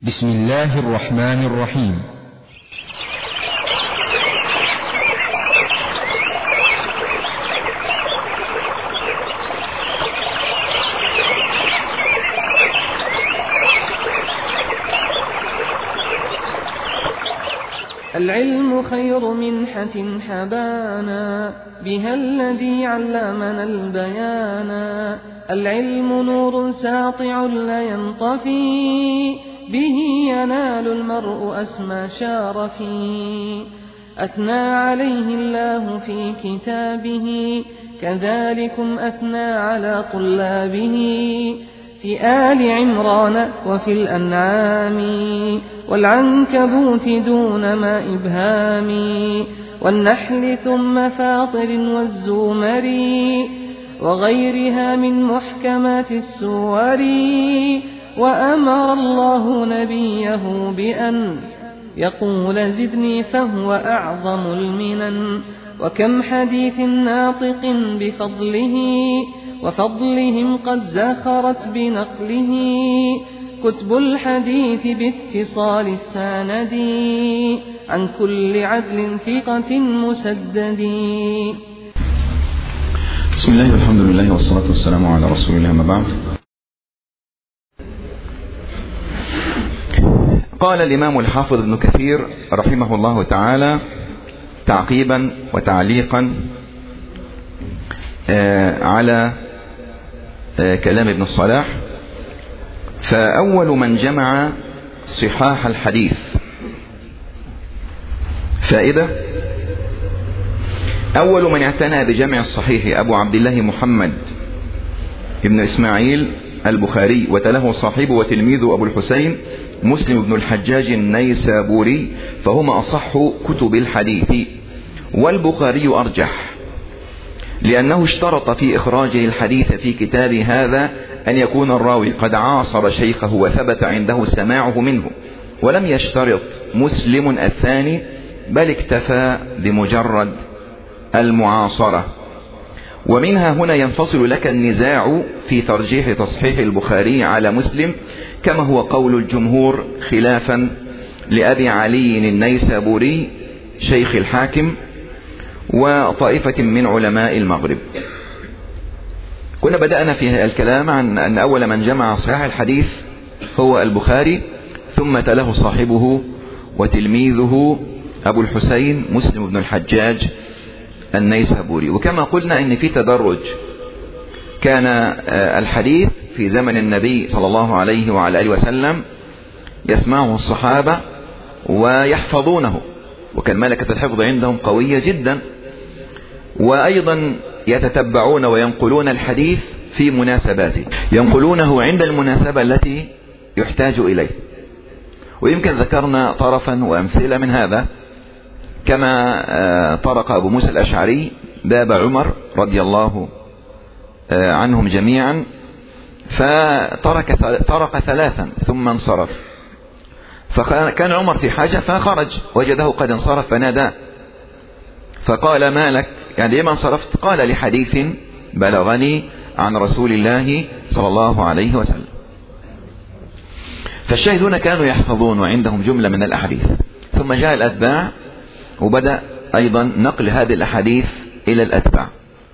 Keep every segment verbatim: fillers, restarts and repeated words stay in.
بسم الله الرحمن الرحيم. العلم خير منحة حبانا بها الذي علمنا البيانا. العلم نور ساطع لا ينطفي به ينال المرء أسمى شارفي. أثنى عليه الله في كتابه كذلكم أثنى على طلابه في آل عمران وفي الأنعام والعنكبوت دون ما إبهام والنحل ثم فاطر والزمر وغيرها من محكمات السور. وأمر الله نبيه بأن يقول زدني فهو أعظم المنن. وكم حديث ناطق بفضله وفضلهم قد زخرت بنقله كتب الحديث باتصال السند عن كل عدل ثقة مسدد. بسم الله والحمد لله والصلاة والسلام على رسول الله ما بعد. قال الإمام الحافظ ابن كثير رحمه الله تعالى تعقيبا وتعليقا على كلام ابن الصلاح: فأول من جمع صحاح الحديث فائدة: أول من اعتنى بجمع الصحيح أبو عبد الله محمد ابن إسماعيل البخاري، وتله صاحبه وتلميذه أبو الحسين مسلم بن الحجاج النيسابوري، فهما أصح كتب الحديث. والبخاري أرجح لأنه اشترط في إخراجه الحديث في كتاب هذا أن يكون الراوي قد عاصر شيخه وثبت عنده سماعه منه، ولم يشترط مسلم الثاني، بل اكتفى بمجرد المعاصرة. ومنها هنا ينفصل لك النزاع في ترجيح تصحيح البخاري على مسلم، كما هو قول الجمهور خلافا لأبي علي النيسابوري شيخ الحاكم وطائفة من علماء المغرب. كنا بدأنا في الكلام عن أن أول من جمع صحيح الحديث هو البخاري، ثم تله صاحبه وتلميذه أبو الحسين مسلم بن الحجاج النيسابوري. وكما قلنا إن في تدرج، كان الحديث في زمن النبي صلى الله عليه وعلى آله وسلم يسمعه الصحابة ويحفظونه، وكان ملكة الحفظ عندهم قوية جدا، وأيضا يتتبعون وينقلون الحديث في مناسباته، ينقلونه عند المناسبة التي يحتاج إليه. ويمكن ذكرنا طرفا وأمثلة من هذا، كما طرق أبو موسى الأشعري باب عمر رضي الله عنهم جميعا، فترك طرق ثلاثا ثم انصرف، فكان عمر في حاجة فخرج وجده قد انصرف فنادى فقال: ما لك؟ يعني لما انصرفت؟ قال: لحديث بلغني عن رسول الله صلى الله عليه وسلم. فالشاهدون كانوا يحفظون وعندهم جملة من الأحاديث، ثم جاء الأتباع وبدأ أيضا نقل هذه الأحاديث إلى الأتباع.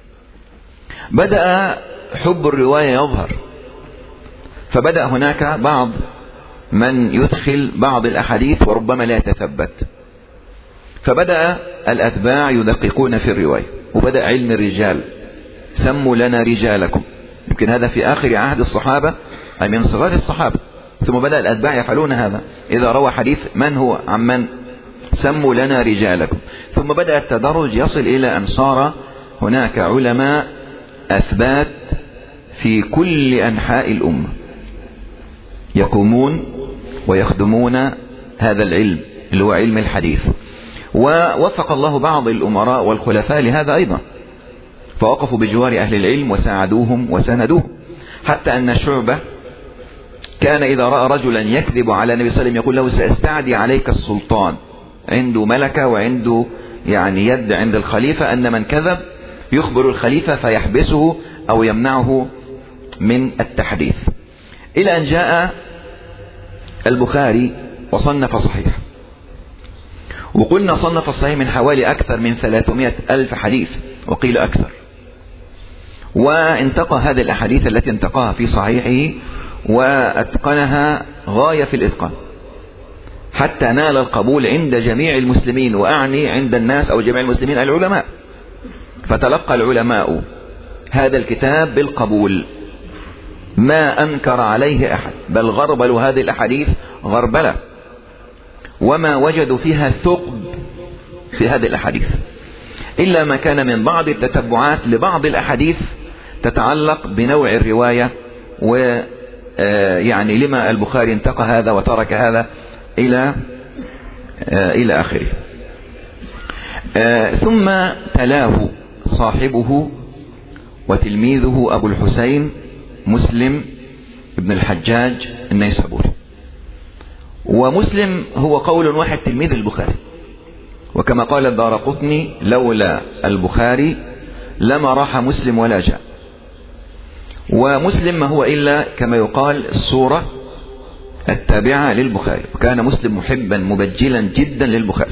بدأ حب الرواية يظهر، فبدأ هناك بعض من يدخل بعض الأحاديث وربما لا يتثبت، فبدأ الأتباع يدققون في الرواية، وبدأ علم الرجال، سموا لنا رجالكم. يمكن هذا في آخر عهد الصحابة أي من صغار الصحابة، ثم بدأ الأتباع يفعلون هذا، إذا روى حديث من هو عن من، سموا لنا رجالكم. ثم بدأ التدرج يصل إلى أن صار هناك علماء أثبات في كل أنحاء الأمة يقومون ويخدمون هذا العلم اللي هو علم الحديث. ووفق الله بعض الأمراء والخلفاء لهذا أيضا، فوقفوا بجوار أهل العلم وساعدوهم وساندوهم، حتى أن شعبة كان إذا رأى رجلا يكذب على النبي صلى الله عليه وسلم يقول له: سأستعدي عليك السلطان. عنده ملكة وعنده يعني يد عند الخليفة أن من كذب يخبر الخليفة فيحبسه أو يمنعه من التحديث. إلى أن جاء البخاري وصنف صحيح، وقلنا صنف الصحيح من حوالي أكثر من ثلاثمائة ألف حديث وقيل أكثر، وانتقى هذه الأحاديث التي انتقاها في صحيحه وأتقنها غاية في الإتقان حتى نال القبول عند جميع المسلمين، وأعني عند الناس أو جميع المسلمين العلماء، فتلقى العلماء هذا الكتاب بالقبول ما أنكر عليه أحد، بل غربلوا هذه الأحاديث غربلة، وما وجدوا فيها ثقب في هذه الأحاديث إلا ما كان من بعض التتبعات لبعض الأحاديث تتعلق بنوع الرواية، ويعني لما البخاري انتقى هذا وترك هذا إلى إلى آخره. ثم تلاه صاحبه وتلميذه أبو الحسين مسلم ابن الحجاج النيسابوري. ومسلم هو قول واحد تلميذ البخاري، وكما قال الدارقطني لولا البخاري لما راح مسلم ولا جاء. ومسلم ما هو إلا كما يقال الصورة التابعة للبخاري، وكان مسلم محبا مبجلا جدا للبخاري.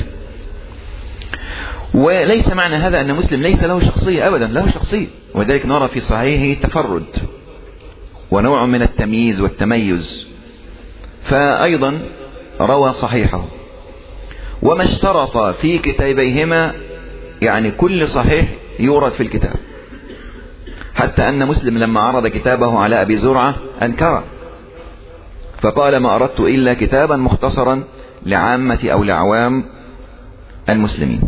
وليس معنى هذا أن مسلم ليس له شخصية، أبدا له شخصية، وذلك نرى في صحيحه تفرد ونوع من التمييز والتميز، فأيضا روى صحيحه. وما اشترط في كتابيهما يعني كل صحيح يورد في الكتاب، حتى أن مسلم لما عرض كتابه على أبي زرعة أنكره فقال ما أردت إلا كتابا مختصرا لعامة أو لعوام المسلمين.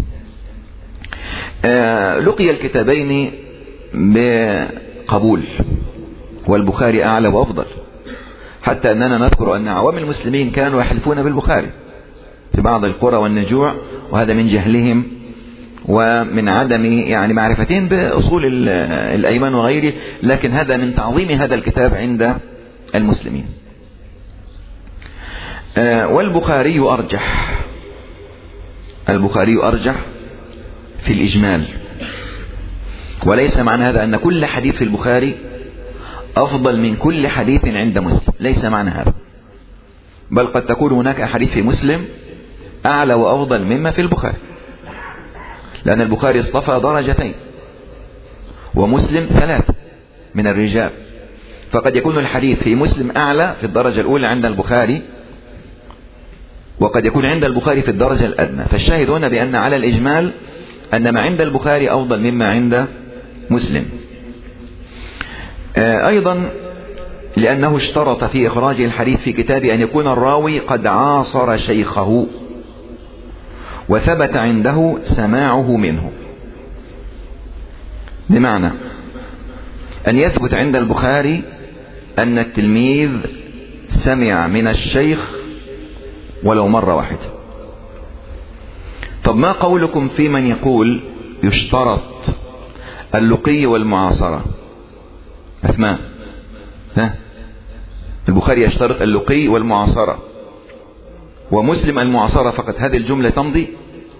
آه لقي الكتابين بقبول، والبخاري أعلى وأفضل، حتى أننا نذكر أن عوام المسلمين كانوا يحلفون بالبخاري في بعض القرى والنجوع، وهذا من جهلهم ومن عدم يعني معرفتهم بأصول الأيمان وغيره، لكن هذا من تعظيم هذا الكتاب عند المسلمين. والبخاري أرجح، البخاري أرجح في الإجمال، وليس معنى هذا أن كل حديث في البخاري أفضل من كل حديث عند مسلم، ليس معنى هذا، بل قد تكون هناك أحاديث في مسلم أعلى وأفضل مما في البخاري، لأن البخاري اصطفى درجتين ومسلم ثلاثة من الرجال، فقد يكون الحديث في مسلم أعلى في الدرجة الأولى عند البخاري، وقد يكون عند البخاري في الدرجة الأدنى. فالشاهد هنا بأن على الإجمال أن ما عند البخاري أفضل مما عند مسلم. أيضا لأنه اشترط في إخراج الحديث في كتابه أن يكون الراوي قد عاصر شيخه وثبت عنده سماعه منه، بمعنى أن يثبت عند البخاري أن التلميذ سمع من الشيخ ولو مرة واحدة. طب ما قولكم في من يقول يشترط اللقي والمعاصرة؟ أثمان ها؟ البخاري يشترط اللقي والمعاصرة ومسلم المعاصرة فقط، هذه الجملة تمضي؟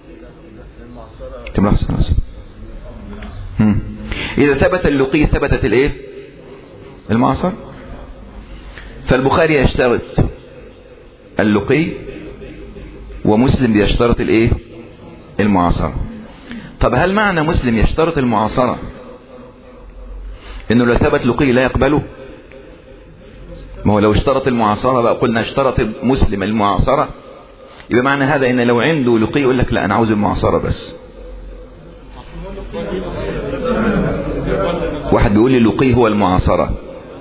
إذا ثبت اللقي ثبتت الايه؟ المعاصرة. فالبخاري يشترط اللقي ومسلم يشترط الايه؟ المعاصرة. طب هل معنى مسلم يشترط المعاصرة انه لو ثبت لقي لا يقبله؟ ما هو لو اشترط المعاصرة بقى قلنا اشترط مسلم المعاصرة، يبقى معنى هذا ان لو عنده لقي يقول لك لا انا عاوز المعاصرة بس. واحد بيقول لي لقي هو المعاصرة،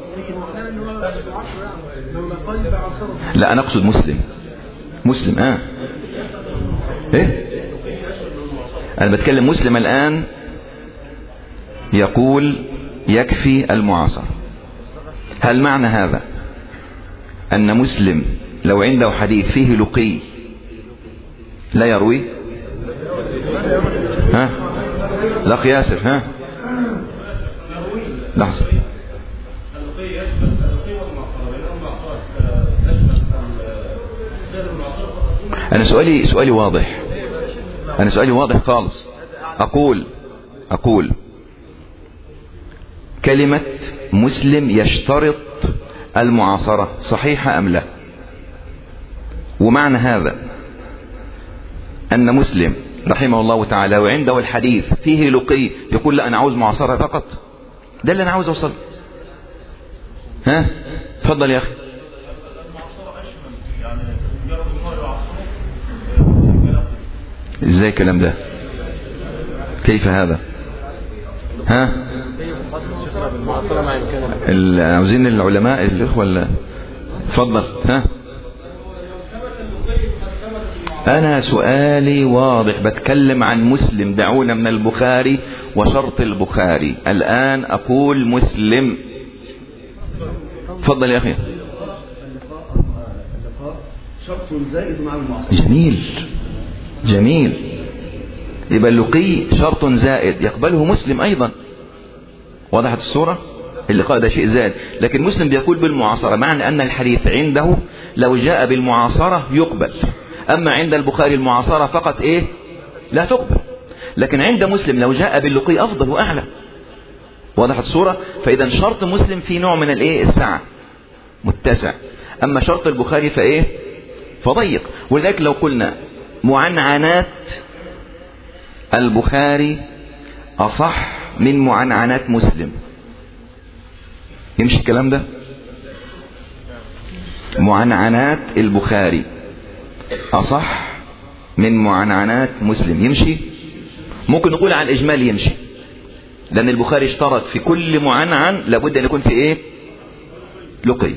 لا انا اقصد مسلم. مسلم اه ايه انا بتكلم مسلم الان يقول يكفي المعاصرة. هل معنى هذا ان مسلم لو عنده حديث فيه لقي لا يروي؟ ها لا ياسر ها لحظة. أنا سؤالي سؤالي واضح، أنا سؤالي واضح خالص. أقول أقول كلمة مسلم يشترط المعاصرة صحيحة أم لا؟ ومعنى هذا أن مسلم رحمه الله تعالى وعنده الحديث فيه لقي يقول لا أنا عاوز معاصرة فقط؟ ده اللي أنا عاوز أوصل. ها تفضل يا أخي. ازاي الكلام ده؟ كيف هذا؟ ها عاوزين العلماء الإخوة. تفضل. ها أنا سؤالي واضح، بتكلم عن مسلم، دعونا من البخاري وشرط البخاري. الآن أقول مسلم. تفضل يا أخي. شرط زائد مع المعاصرة. جميل جميل. يبقى اللقي شرط زائد يقبله مسلم أيضا. وضحت الصورة؟ اللقاء ده شيء زائد، لكن مسلم بيقول بالمعاصرة، معنى أن الحديث عنده لو جاء بالمعاصرة يقبل. أما عند البخاري المعاصرة فقط إيه؟ لا تقبل. لكن عند مسلم لو جاء باللقي أفضل وأعلى. وضحت الصورة؟ فإذا شرط مسلم في نوع من الإيه؟ السعة، متسع. أما شرط البخاري فإيه؟ فضيق. ولذلك لو قلنا معنعنات البخاري أصح من معنعنات مسلم، يمشي الكلام ده؟ معنعنات البخاري أصح من معنعنات مسلم، يمشي؟ ممكن نقول على الإجمال يمشي، لأن البخاري اشترط في كل معنعن لابد أن يكون في إيه؟ لقي.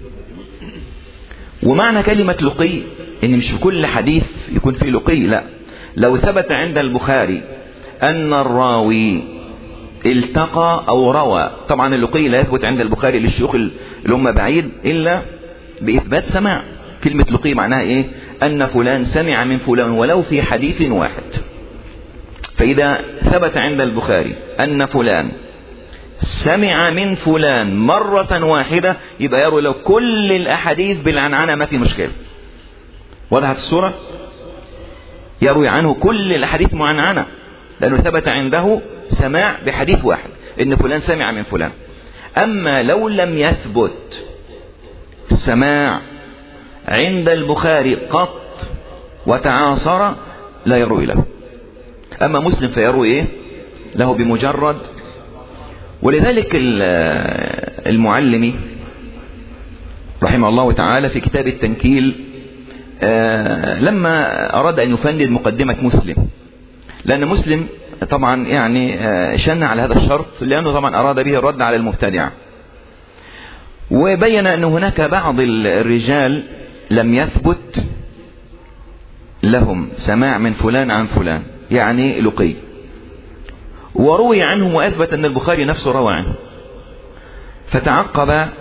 ومعنى كلمة لقي إن مش في كل حديث يكون فيه لقي، لا. لو ثبت عند البخاري أن الراوي التقى أو روى، طبعا اللقي لا يثبت عند البخاري للشيوخ اللي هم بعيد إلا بإثبات سماع. كلمة لقي معناها إيه؟ أن فلان سمع من فلان ولو في حديث واحد. فإذا ثبت عند البخاري أن فلان سمع من فلان مرة واحدة يبقى يروي له كل الأحاديث بالعنعنة، ما في مشكلة. وضحت الصورة؟ يروي عنه كل الأحاديث معنعنة لأنه ثبت عنده سماع بحديث واحد إن فلان سمع من فلان. أما لو لم يثبت السماع عند البخاري قط وتعاصر لا يروي له. أما مسلم فيروي إيه؟ له بمجرد. ولذلك المعلمي رحمه الله تعالى في كتاب التنكيل لما أراد أن يفند مقدمة مسلم، لأن مسلم طبعا يعني شن على هذا الشرط لأنه طبعا أراد به الرد على المبتدعة، وبين أن هناك بعض الرجال لم يثبت لهم سماع من فلان عن فلان، يعني لقي، وروي عنه وأثبت أن البخاري نفسه روى عنه. فتعقب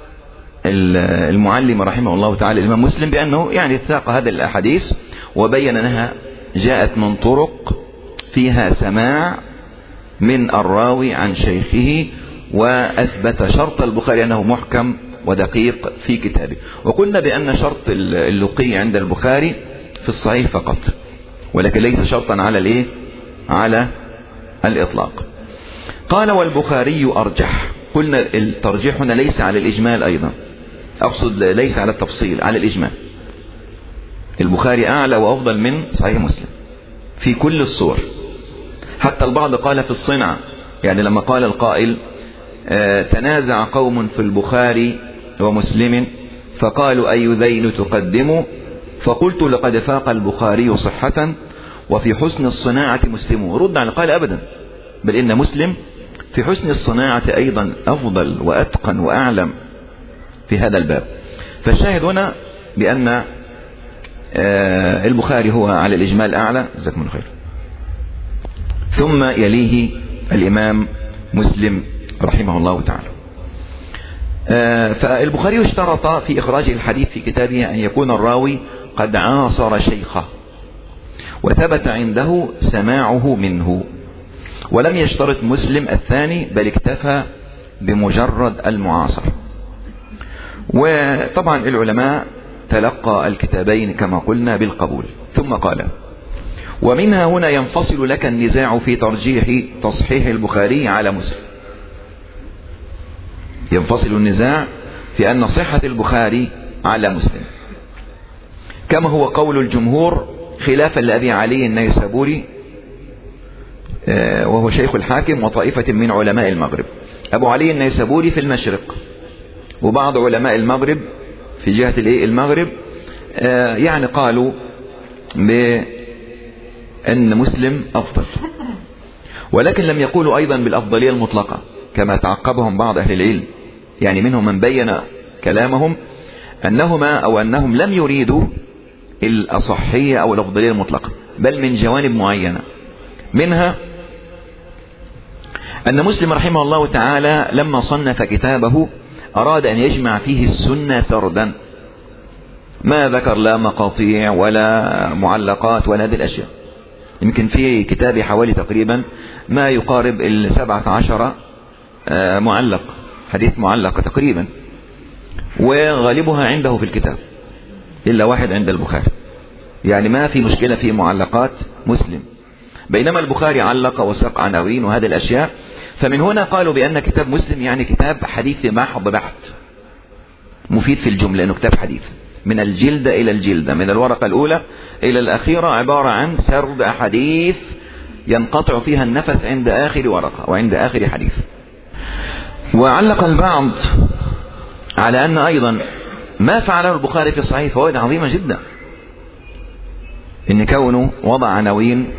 المعلم رحمه الله تعالى الإمام مسلم بأنه يعني اتثاق هذه الأحاديث وبين أنها جاءت من طرق فيها سماع من الراوي عن شيخه، وأثبت شرط البخاري أنه محكم ودقيق في كتابه. وقلنا بأن شرط اللقي عند البخاري في الصحيح فقط، ولكن ليس شرطا على الايه؟ على الإطلاق. قال والبخاري أرجح. قلنا الترجيح هنا ليس على الإجمال أيضا، أقصد ليس على التفصيل، على الإجمال. البخاري أعلى وأفضل من صحيح مسلم في كل الصور. حتى البعض قال في الصنعة، يعني لما قال القائل آه تنازع قوم في البخاري ومسلم فقالوا أي ذين تقدموا، فقلت لقد فاق البخاري صحة وفي حسن الصناعة مسلم. رد على قال أبدا، بل إن مسلم في حسن الصناعة أيضا أفضل وأتقن وأعلم في هذا الباب. فالشاهد هنا بأن آه البخاري هو على الإجمال أعلى، جزاكم الله خير، ثم يليه الإمام مسلم رحمه الله تعالى. آه فالبخاري اشترط في إخراج الحديث في كتابه أن يكون الراوي قد عاصر شيخه وثبت عنده سماعه منه، ولم يشترط مسلم الثاني بل اكتفى بمجرد المعاصر. وطبعا العلماء تلقى الكتابين كما قلنا بالقبول. ثم قال ومنها هنا ينفصل لك النزاع في ترجيح تصحيح البخاري على مسلم. ينفصل النزاع في أن صحة البخاري على مسلم. كما هو قول الجمهور خلافا لأبي علي النيسابوري وهو شيخ الحاكم وطائفة من علماء المغرب. أبو علي النيسابوري في المشرق، وبعض علماء المغرب في جهة المغرب يعني قالوا بأن مسلم أفضل، ولكن لم يقولوا أيضا بالأفضلية المطلقة كما تعقبهم بعض أهل العلم. يعني منهم من بين كلامهم أنهما أو أنهم لم يريدوا الأصحية أو الأفضلية المطلقة، بل من جوانب معينة. منها أن مسلم رحمه الله تعالى لما صنف كتابه أراد أن يجمع فيه السنة سردا، ما ذكر لا مقاطيع ولا معلقات ولا هذه الأشياء. يمكن في كتابي حوالي تقريبا ما يقارب السبعة عشر معلق، حديث معلق تقريبا، وغالبها عنده في الكتاب إلا واحد عند البخاري. يعني ما في مشكلة في معلقات مسلم، بينما البخاري علق وساق عناوين وهذه الأشياء. فمن هنا قالوا بأن كتاب مسلم يعني كتاب حديث محض بحت، مفيد في الجملة أنه كتاب حديث من الجلدة إلى الجلدة، من الورقة الأولى إلى الأخيرة، عبارة عن سرد أحاديث ينقطع فيها النفس عند آخر ورقة وعند آخر حديث. وعلق البعض على أن أيضا ما فعله البخاري في الصحيح فوائد عظيمة جدا، إن كونه وضع عناوين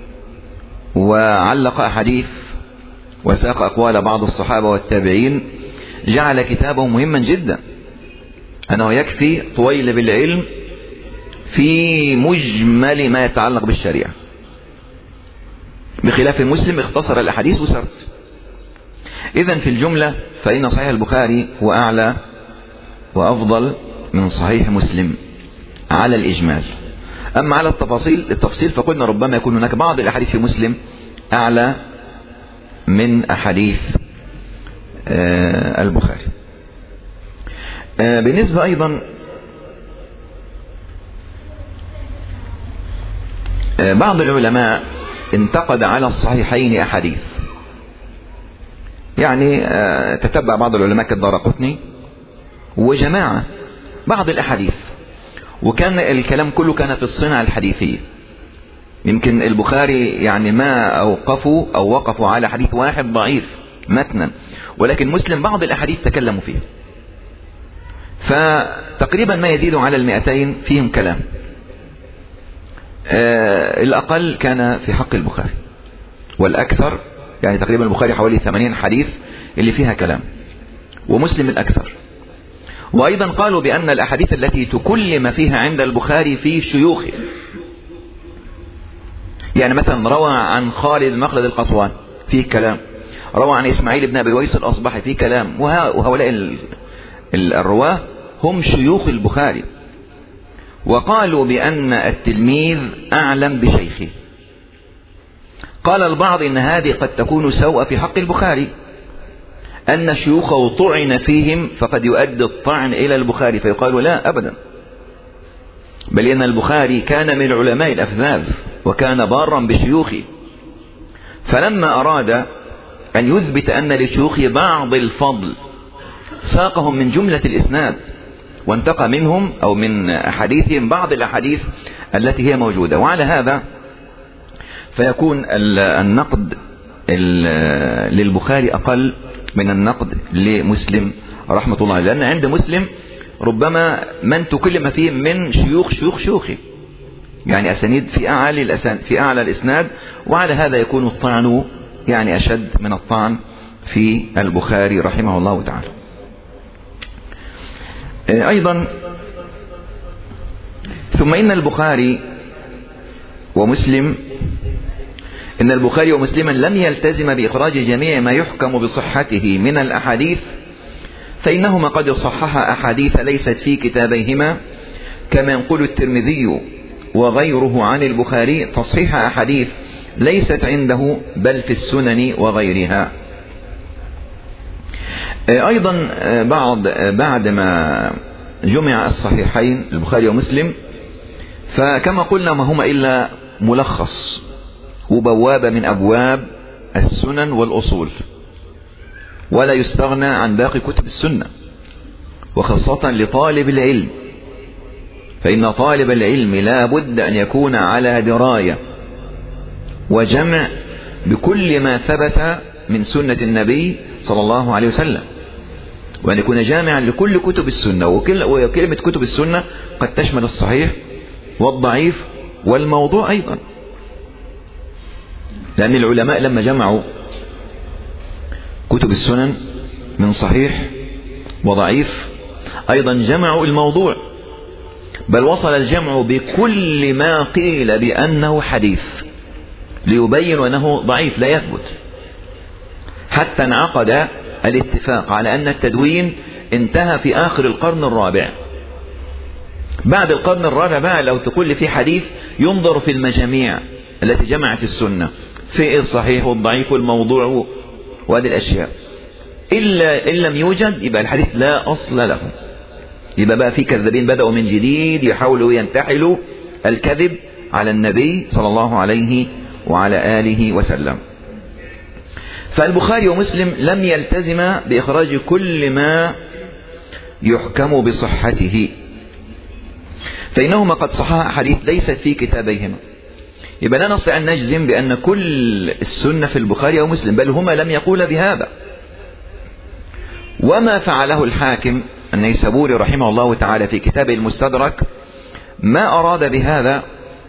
وعلق أحاديث وساق أقوال بعض الصحابة والتابعين جعل كتابه مهما جدا، أنه يكفي طويل بالعلم في مجمل ما يتعلق بالشريعة، بخلاف مسلم اختصر الأحاديث وسرد. إذن في الجملة فإن صحيح البخاري هو أعلى وأفضل من صحيح مسلم على الإجمال. أما على التفاصيل التفصيل فقلنا ربما يكون هناك بعض الأحاديث في مسلم أعلى من أحاديث البخاري. بالنسبة أيضا بعض العلماء انتقد على الصحيحين أحاديث، يعني تتبع بعض العلماء كالدارقطني وجماعة بعض الأحاديث، وكان الكلام كله كان في الصنع الحديثية. يمكن البخاري يعني ما أوقفوا أو وقفوا على حديث واحد ضعيف متنا، ولكن مسلم بعض الأحاديث تكلموا فيه، فتقريبا ما يزيد على المئتين فيهم كلام. آه الأقل كان في حق البخاري، والأكثر يعني تقريبا البخاري حوالي ثمانين حديث اللي فيها كلام، ومسلم الأكثر. وأيضا قالوا بأن الأحاديث التي تكلم فيها عند البخاري في شيوخه، يعني مثلا روى عن خالد مخلد القطوان فيه كلام، روى عن إسماعيل بن أبي ويس الأصبحي فيه كلام، وهؤلاء الرواه هم شيوخ البخاري. وقالوا بأن التلميذ أعلم بشيخه. قال البعض إن هذه قد تكون سوء في حق البخاري، أن شيوخه طعن فيهم فقد يؤدي الطعن إلى البخاري، فيقال لا أبدا، بل إن البخاري كان من علماء الأفذاذ وكان بارا بشيوخه، فلما أراد أن يثبت أن لشيوخه بعض الفضل ساقهم من جملة الإسناد وانتقى منهم أو من أحاديثهم بعض الأحاديث التي هي موجودة. وعلى هذا فيكون النقد للبخاري أقل من النقد لمسلم رحمة الله، لأن عند مسلم ربما من تكلم فيه من شيوخ شيوخ شيوخه، يعني أسانيد في أعلى الأسانيد في أعلى الإسناد، وعلى هذا يكون الطعن يعني أشد من الطعن في البخاري رحمه الله تعالى. أيضا ثم إن البخاري ومسلم إن البخاري ومسلما لم يلتزم بإخراج جميع ما يحكم بصحته من الأحاديث، فإنهما قد صححا أحاديث ليست في كتابيهما، كما ينقل الترمذي وغيره عن البخاري تصحيح أحاديث ليست عنده بل في السنن وغيرها. أيضا بعد بعد ما جمع الصحيحين البخاري ومسلم، فكما قلنا ما هما إلا ملخص وبوابة من أبواب السنن والأصول، ولا يستغنى عن باقي كتب السنة، وخاصة لطالب العلم فإن طالب العلم لا بد أن يكون على دراية وجمع بكل ما ثبت من سنة النبي صلى الله عليه وسلم، وأن يكون جامعا لكل كتب السنة. وكلمة كتب السنة قد تشمل الصحيح والضعيف والموضوع أيضا، لأن العلماء لما جمعوا كتب السنن من صحيح وضعيف أيضا جمعوا الموضوع، بل وصل الجمع بكل ما قيل بأنه حديث ليبين أنه ضعيف لا يثبت، حتى انعقد الاتفاق على أن التدوين انتهى في آخر القرن الرابع. بعد القرن الرابع بقى لو تقول لي في حديث ينظر في المجاميع التي جمعت السنة في الصحيح والضعيف والموضوع وهذه الأشياء، إلا إن لم يوجد يبقى الحديث لا أصل له، يبقى بقى في كذابين بدأوا من جديد يحاولوا ينتحلوا الكذب على النبي صلى الله عليه وعلى آله وسلم. فالبخاري ومسلم لم يلتزم بإخراج كل ما يحكم بصحته، فإنهما قد صححا أحاديث ليست في كتابيهما. يبقى لا نستطيع أن نجزم بأن كل السنة في البخاري أو مسلم، بل هما لم يقولا بهذا. وما فعله الحاكم النيسابوري رحمه الله تعالى في كتابه المستدرك ما أراد بهذا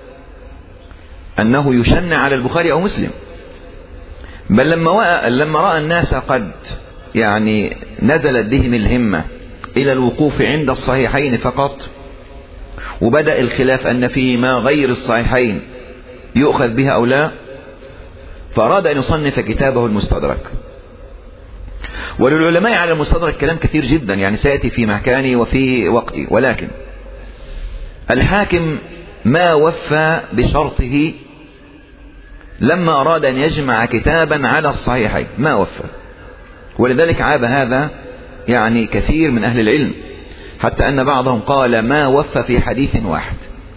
أنه يشنع على البخاري أو مسلم، بل لما لما رأى الناس قد يعني نزلت بهم الهمة إلى الوقوف عند الصحيحين فقط، وبدأ الخلاف أن فيما غير الصحيحين يؤخذ بها أو لا، فأراد أن يصنف كتابه المستدرك. وللعلماء على المستدرك كلام كثير جدا، يعني سيأتي في مكاني وفي وقتي، ولكن الحاكم ما وفى بشرطه لما أراد أن يجمع كتابا على الصحيحين، ما وفى، ولذلك عاب هذا يعني كثير من أهل العلم، حتى أن بعضهم قال ما وفى في حديث واحد،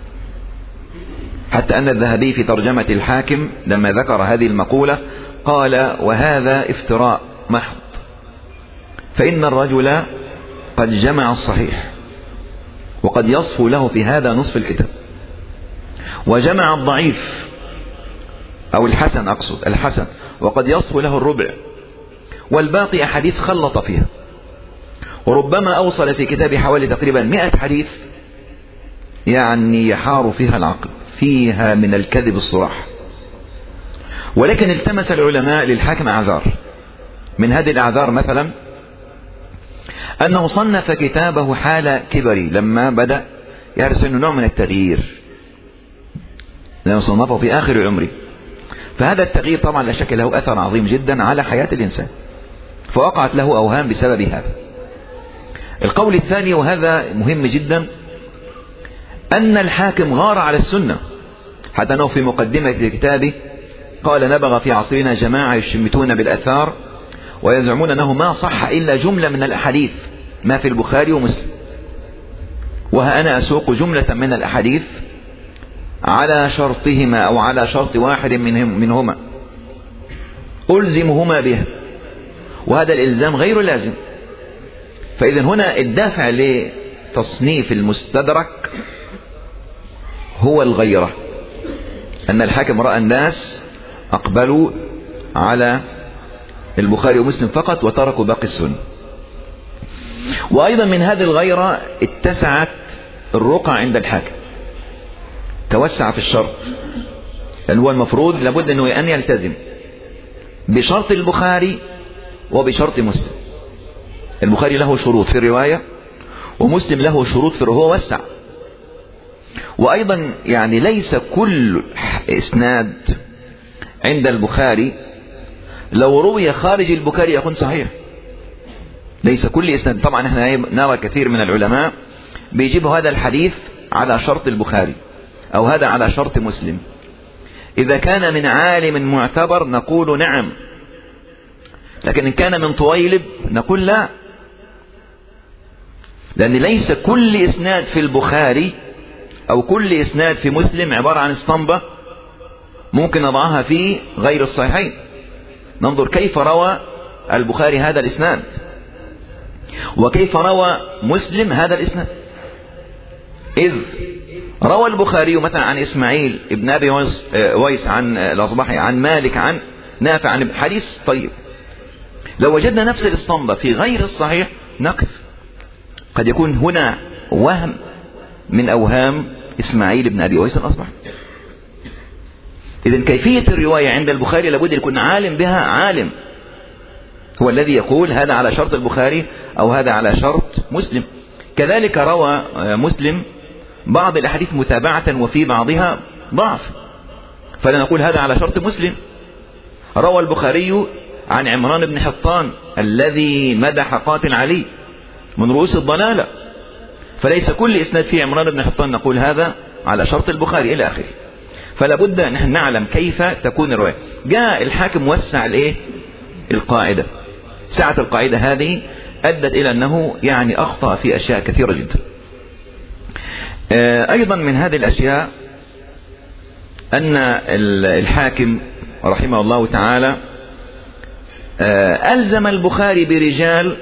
حتى أن الذهبي في ترجمة الحاكم لما ذكر هذه المقولة قال وهذا افتراء محض، فإن الرجل قد جمع الصحيح وقد يصفو له في هذا نصف الكتاب، وجمع الضعيف أو الحسن، أقصد الحسن، وقد يصفو له الربع، والباقي أحاديث خلط فيها، وربما أوصل في كتابه حوالي تقريبا مئة حديث يعني يحار فيها العقل، فيها من الكذب الصراح. ولكن التمس العلماء للحاكم أعذار، من هذه الأعذار مثلا أنه صنف كتابه حال كبري لما بدأ يحرص أنه نوع من التغيير، لأنه صنفه في آخر عمره، فهذا التغيير طبعا لا شك له أثر عظيم جدا على حياة الإنسان، فوقعت له أوهام بسبب هذا. القول الثاني وهذا مهم جدا، أن الحاكم غار على السنة، حتى أنه في مقدمة كتابه قال نبغى في عصرنا جماعة يشمتون بالأثار ويزعمون أنه ما صح إلا جملة من الأحاديث ما في البخاري ومسلم، وها أنا أسوق جملة من الأحاديث على شرطهما أو على شرط واحد منهم منهما ألزمهما به، وهذا الإلزام غير لازم. فإذا هنا الدافع لتصنيف المستدرك هو الغيرة، أن الحاكم رأى الناس أقبلوا على البخاري ومسلم فقط وتركوا باقي السنة. وأيضا من هذه الغيرة اتسعت الرقعة عند الحاكم، توسع في الشرط، لأن هو المفروض لابد أنه أن يلتزم بشرط البخاري وبشرط مسلم. البخاري له شروط في الرواية ومسلم له شروط في الرواية، هو وسع. وأيضا يعني ليس كل إسناد عند البخاري لو روي خارج البخاري يكون صحيح، ليس كل إسناد. طبعا احنا نرى كثير من العلماء بيجيبوا هذا الحديث على شرط البخاري أو هذا على شرط مسلم، إذا كان من عالم معتبر نقول نعم، لكن إن كان من طويلب نقول لا، لأن ليس كل إسناد في البخاري أو كل إسناد في مسلم عبارة عن اسطمبة ممكن نضعها في غير الصحيحين. ننظر كيف روى البخاري هذا الإسناد وكيف روى مسلم هذا الإسناد، إذ روى البخاري مثلا عن إسماعيل ابن أبي ويس عن الأصبحي عن مالك عن نافع عن حديث طيب، لو وجدنا نفس الاسطمبة في غير الصحيح نقف، قد يكون هنا وهم من أوهام إسماعيل ابن أبي ويس الأصبحي. إذن كيفية الرواية عند البخاري لابد يكون عالم بها، عالم هو الذي يقول هذا على شرط البخاري أو هذا على شرط مسلم. كذلك روى مسلم بعض الأحاديث متابعة وفي بعضها ضعف، فلا نقول هذا على شرط مسلم. روى البخاري عن عمران بن حطان الذي مدح قاتل علي من رؤوس الضلالة، فليس كل إسناد فيه عمران بن حطان نقول هذا على شرط البخاري إلى آخره. فلا بد أن نعلم كيف تكون الرواية. جاء الحاكم وسع الإيه؟ القاعدة. سعة القاعدة هذه أدت إلى أنه يعني أخطأ في أشياء كثيرة جدا. أيضا من هذه الأشياء أن الحاكم رحمه الله تعالى ألزم البخاري برجال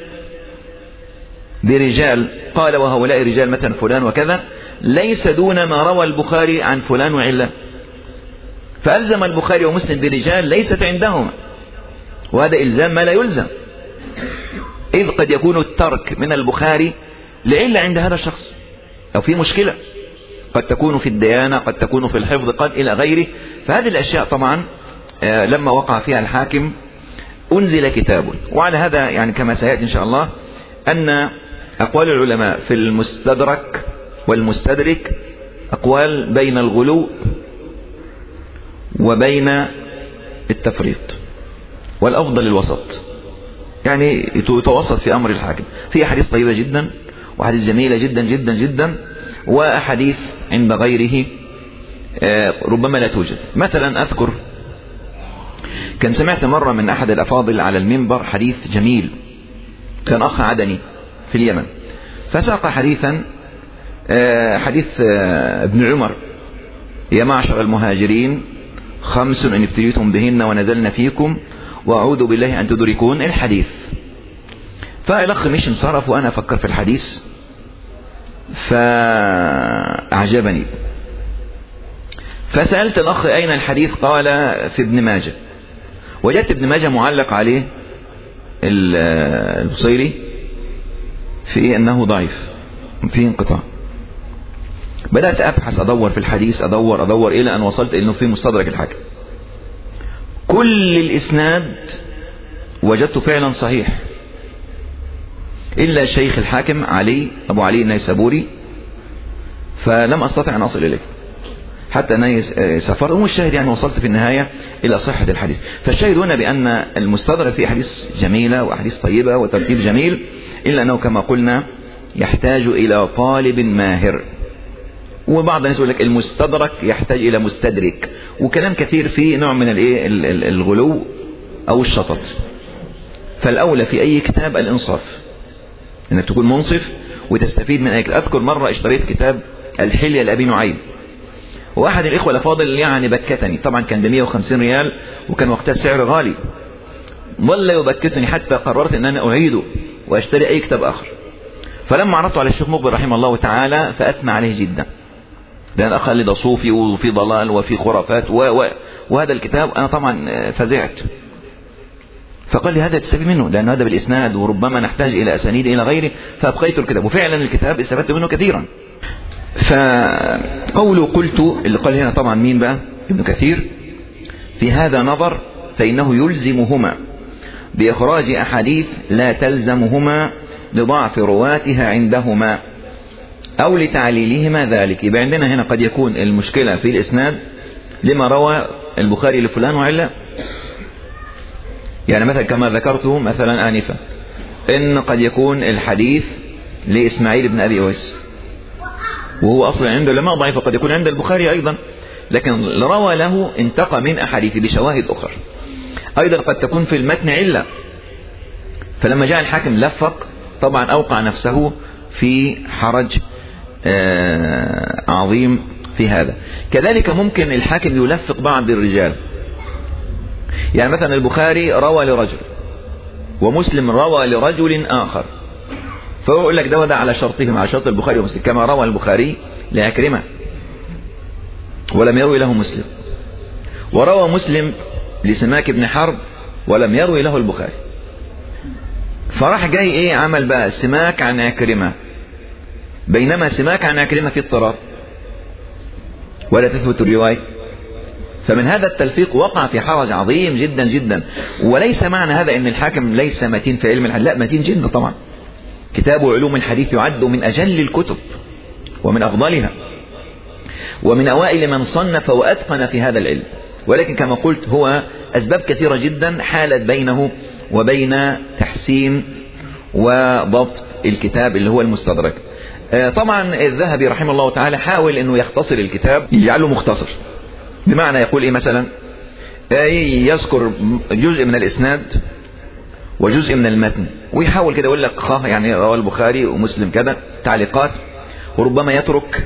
برجال قال وهؤلاء رجال مثلا فلان وكذا ليس دون ما روى البخاري عن فلان وعلان، فألزم البخاري ومسلم برجال ليست عندهما، وهذا إلزام ما لا يلزم، إذ قد يكون الترك من البخاري لعلة عند هذا الشخص أو في مشكلة، قد تكون في الديانة، قد تكون في الحفظ، قد إلى غيره. فهذه الأشياء طبعا لما وقع فيها الحاكم أنزل كتاب. وعلى هذا يعني كما سيأتي إن شاء الله أن أقوال العلماء في المستدرك والمستدرك أقوال بين الغلو وبين التفريط، والأفضل الوسط، يعني يتوسط في أمر الحاكم. في أحاديث طيبة جدا وأحاديث جميلة جدا جدا جدا، وأحاديث عند غيره ربما لا توجد. مثلا أذكر كان سمعت مرة من أحد الأفاضل على المنبر حديث جميل، كان أخ عدني في اليمن، فساق حديثا حديث ابن عمر: يا معشر المهاجرين خمس إن ابتليتم بهن ونزلنا فيكم وأعوذ بالله أن تدركون الحديث. فالأخ مش انصرف وأنا أفكر في الحديث فأعجبني، فسألت الأخ أين الحديث؟ قال في ابن ماجه. وجدت ابن ماجه معلق عليه البصيري في أنه ضعيف فيه انقطاع. بدأت أبحث أدور في الحديث، أدور أدور إلى أن وصلت إنه في مستدرك الحاكم. كل الإسناد وجدته فعلا صحيح إلا شيخ الحاكم علي أبو علي النيسابوري، فلم أستطع أن أصل إليه حتى أنني سافرت. والشاهد يعني وصلت في النهاية إلى صحة الحديث. فالشاهد هنا بأن المستدرك فيه حديث جميلة وحديث طيبة وترتيب جميل، إلا أنه كما قلنا يحتاج إلى طالب ماهر. وبعض الناس يقول لك المستدرك يحتاج إلى مستدرك، وكلام كثير فيه نوع من الايه الغلو أو الشطط. فالأولى في أي كتاب الإنصاف، أنك تكون منصف وتستفيد من أي كتاب. أذكر مرة اشتريت كتاب الحلية لأبي نعيم، وأحد الإخوة الأفاضل يعني بكتني، طبعا كان ب مئة وخمسين ريال وكان وقتها السعر غالي، ولا يبكتني حتى قررت أن أنا أعيده وأشتري أي كتاب آخر. فلما عرضته على الشيخ مقبل رحمه الله تعالى فأثنى عليه جدا، لأن أقل ده صوفي وفي ضلال وفي خرافات و... و... وهذا الكتاب أنا طبعا فزعت. فقال لي هذا تستفيد منه لأن هذا بالإسناد وربما نحتاج إلى أسانيد إلى غيره، فأبقيت الكتاب. وفعلا الكتاب استفدت منه كثيرا. فقوله قلت اللي قال هنا طبعا مين بقى؟ ابن كثير. في هذا نظر، فإنه يلزمهما بإخراج أحاديث لا تلزمهما لضعف رواتها عندهما أو لتعليلهما ذلك. يبقى عندنا هنا قد يكون المشكلة في الإسناد لما روى البخاري لفلان وعلا، يعني مثلا كما ذكرته مثلا آنفا إن قد يكون الحديث لإسماعيل بن أبي أويس وهو أصلا عنده لما ضعيف، قد يكون عند البخاري أيضا، لكن روى له انتقى من أحاديث بشواهد أخرى. أيضا قد تكون في المتن علة، فلما جاء الحاكم لفق طبعا أوقع نفسه في حرج عظيم في هذا. كذلك ممكن الحاكم يلفق بعض الرجال، يعني مثلا البخاري روى لرجل ومسلم روى لرجل آخر، فيقول لك ده وده على شرطهم، على شرط البخاري ومسلم، كما روى البخاري لعكرمة ولم يروي له مسلم، وروى مسلم لسماك بن حرب ولم يروي له البخاري. فراح جاي ايه عمل بقى سماك عن عكرمة، بينما سماك عن عكرمة في اضطراب ولا تثبت الرواية. فمن هذا التلفيق وقع في حرج عظيم جدا جدا. وليس معنى هذا ان الحاكم ليس متين في علم الحديث، لا متين جدا طبعا. كتاب علوم الحديث يعد من اجل الكتب ومن افضلها ومن اوائل من صنف واتقن في هذا العلم، ولكن كما قلت هو اسباب كثيرة جدا حالت بينه وبين تحسين وضبط الكتاب اللي هو المستدرك. طبعا الذهبي رحمه الله تعالى حاول انه يختصر الكتاب يجعله مختصر، بمعنى يقول ايه مثلا يذكر جزء من الاسناد وجزء من المتن، ويحاول كده يقول لك خاه يعني رواه البخاري ومسلم كده تعليقات، وربما يترك.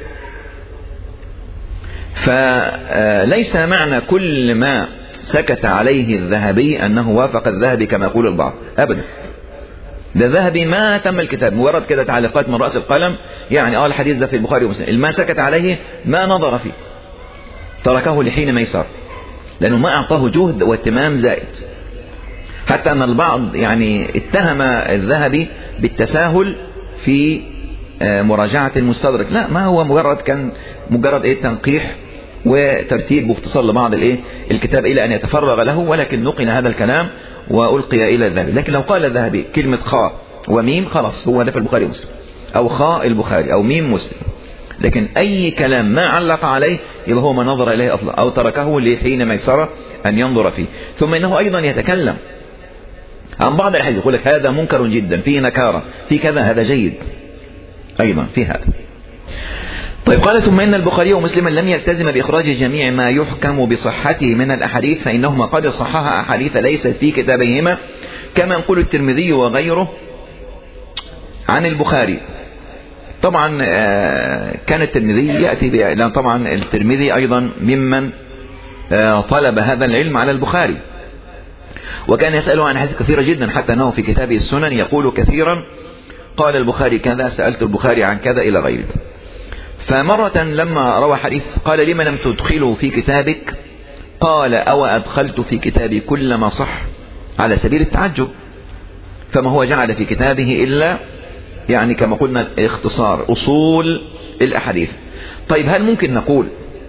فليس معنى كل ما سكت عليه الذهبي انه وافق الذهبي كما يقول البعض، ابدا. ده الذهبي ما تم الكتاب، مجرد كده تعليقات من رأس القلم، يعني اه الحديث ده في البخاري ومسلم، ما سكت عليه ما نظر فيه، تركه لحين ميسر، لأنه ما أعطاه جهد واهتمام زائد. حتى أن البعض يعني اتهم الذهبي بالتساهل في مراجعة المستدرك، لا، ما هو مجرد كان مجرد ايه تنقيح وترتيب واختصار لبعض الايه الكتاب الى ان يتفرغ له، ولكن نقل هذا الكلام والقي الى الذهبي. لكن لو قال الذهبي كلمة خاء وميم خلاص هو ده في البخاري ومسلم، او خاء البخاري او ميم مسلم. لكن اي كلام ما علق عليه يبقى هو ما نظر اليه اصلا، او تركه لحين ميسر ان ينظر فيه. ثم انه ايضا يتكلم عن بعض الحديث يقول لك هذا منكر جدا، فيه نكارة، في كذا، هذا جيد ايضا في هذا. طيب قال ثم إن البخاري ومسلما لم يلتزم بإخراج جميع ما يحكم بصحته من الأحاديث، فإنهما قد صححا أحاديث ليست في كتابيهما، كما يقول الترمذي وغيره عن البخاري. طبعا كان الترمذي يأتي لأن طبعا الترمذي أيضا ممن طلب هذا العلم على البخاري، وكان يسأله عن حديث كثيرة جدا، حتى أنه في كتابه السنن يقول كثيرا قال البخاري كذا، سألت البخاري عن كذا إلى غيره. فمرة لما روى حديث قال لما لم تدخله في كتابك؟ قال أو أدخلت في كتابي كل ما صح، على سبيل التعجب. فما هو جعل في كتابه إلا يعني كما قلنا اختصار أصول الأحاديث. طيب هل ممكن نقول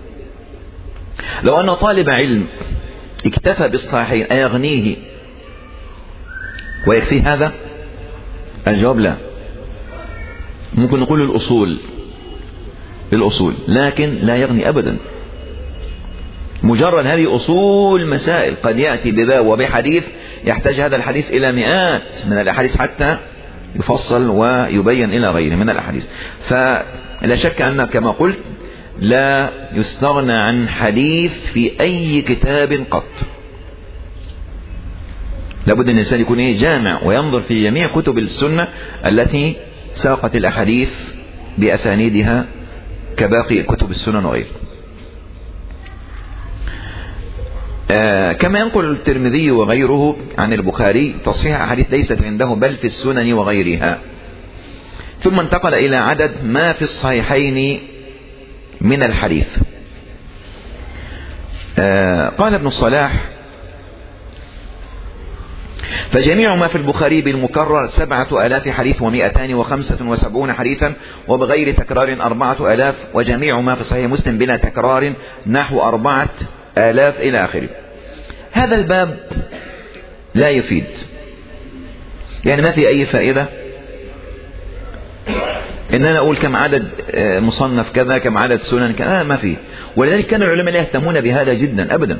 لو أن طالب علم اكتفى بالصحيحين أيغنيه ويكفي هذا؟ الجواب لا. ممكن نقول الأصول الأصول لكن لا يغني أبدا. مجرد هذه أصول مسائل، قد يأتي بباب وبحديث يحتاج هذا الحديث إلى مئات من الأحاديث حتى يفصل ويبين إلى غيره من الأحاديث. فلا شك أن كما قلت لا يستغنى عن حديث في أي كتاب قط. لابد أن الإنسان يكون إيه جامع وينظر في جميع كتب السنة التي ساقت الأحاديث بأسانيدها كباقي كتب السنن وغيره. آه كما ينقل الترمذي وغيره عن البخاري تصحيح أحاديث ليست عنده بل في السنن وغيرها. ثم انتقل إلى عدد ما في الصحيحين من الحديث. آه قال ابن الصلاح فجميع ما في البخاري بالمكرر سبعة آلاف حديث ومئتان وخمسة وسبعون حديثا، وبغير تكرار أربعة آلاف، وجميع ما في صحيح مسلم بلا تكرار نحو أربعة آلاف إلى آخره. هذا الباب لا يفيد، يعني ما في أي فائدة إن أنا أقول كم عدد مصنف كذا كم عدد سنن كذا، ما في. ولذلك كان العلماء لا يهتمون بهذا جدا أبدا.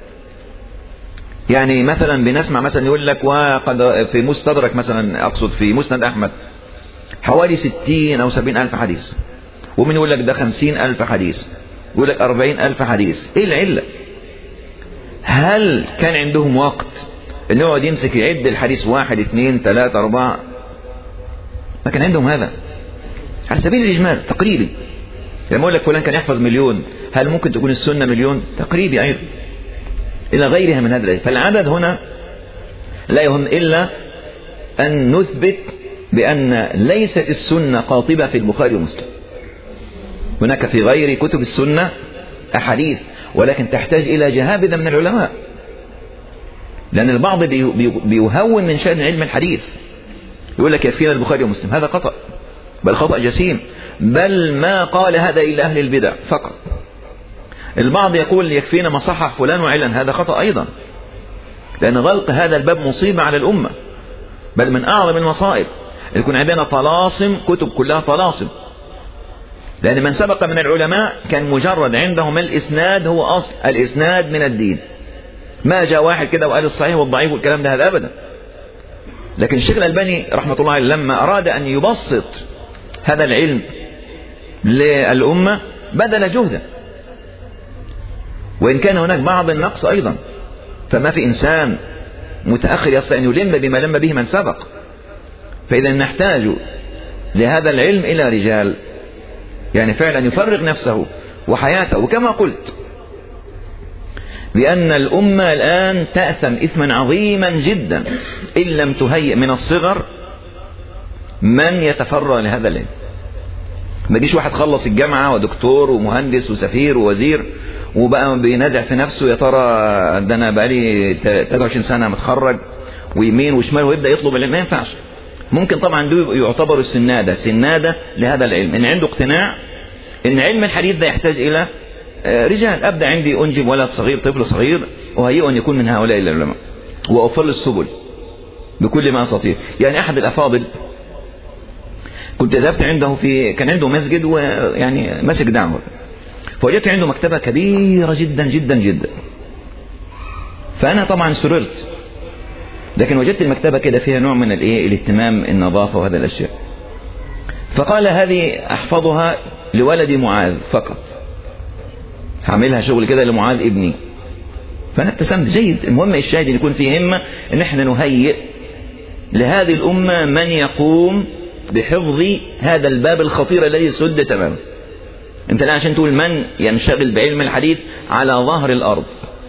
يعني مثلا بنسمع مثلا يقول لك وقد في مستدرك مثلا، أقصد في مسند أحمد حوالي ستين أو سبعين ألف حديث، ومن يقول لك ده خمسين ألف حديث، يقول لك أربعين ألف حديث. إيه العلة؟ هل كان عندهم وقت إنه يقعد يمسك يعد الحديث واحد اثنين ثلاثة أربعة؟ ما كان عندهم هذا. على سبيل الإجمال تقريبي، لما يقول لك فلان كان يحفظ مليون، هل ممكن تكون السنة مليون؟ تقريبي أيضا إلى غيرها من هذا. فالعدد هنا لا يهم إلا أن نثبت بأن ليست السنة قاطبة في البخاري ومسلم. هناك في غير كتب السنة أحاديث، ولكن تحتاج إلى جهابذة من العلماء، لأن البعض بيهون من شأن علم الحديث، يقول لك يكفينا البخاري ومسلم. هذا خطأ، بل خطأ جسيم، بل ما قال هذا إلا أهل البدع فقط. البعض يقول يكفينا ما صحح فلان وعلان، هذا خطأ أيضا، لأن غلق هذا الباب مصيبة على الأمة، بل من أعظم المصائب. يكون عندنا طلاسم، كتب كلها طلاسم، لأن من سبق من العلماء كان مجرد عندهم الإسناد هو أصل، الإسناد من الدين، ما جاء واحد كده وقال الصحيح والضعيف والكلام ده، هذا أبدا. لكن الشيخ الألباني رحمة الله عليه لما أراد أن يبسط هذا العلم للأمة بذل جهدا، وإن كان هناك بعض النقص أيضا، فما في إنسان متأخر يستطيع أن يلم بما لم به من سبق. فإذا نحتاج لهذا العلم إلى رجال يعني فعلا يفرغ نفسه وحياته. وكما قلت بأن الأمة الآن تأثم إثما عظيما جدا إن لم تهيئ من الصغر من يتفرغ لهذا العلم. ما يجيش واحد خلص الجامعة ودكتور ومهندس وسفير ووزير وبقى بينازع في نفسه، يا ترى ده أنا بقالي ثلاثة وعشرين سنة متخرج ويمين وشمال، ويبدأ يطلب العلم. ما ينفعش. ممكن طبعا ده يعتبر السنادة سنادة لهذا العلم، إن عنده اقتناع إن علم الحديث ده يحتاج إلى رجال. أبدأ عندي أنجب ولد صغير، طفل صغير، وهيئه أن يكون من هؤلاء العلماء، وأوفر السبل بكل ما أستطيع. يعني أحد الأفاضل كنت ذهبت عنده في، كان عنده مسجد ويعني مسجد دعوة، فوجدت عنده مكتبة كبيرة جدا جدا جدا. فأنا طبعا سررت، لكن وجدت المكتبة كده فيها نوع من الايه الاهتمام، النظافة وهذا الأشياء. فقال هذه أحفظها لولدي معاذ فقط، هعملها شغل كده لمعاذ ابني. فأنا ابتسمت. جيد، المهم الشاهد أن يكون في همة أن احنا نهيئ لهذه الأمة من يقوم بحفظ هذا الباب الخطير الذي سد تماما. انت لا عشان تقول من ينشغل بعلم الحديث على ظهر الأرض،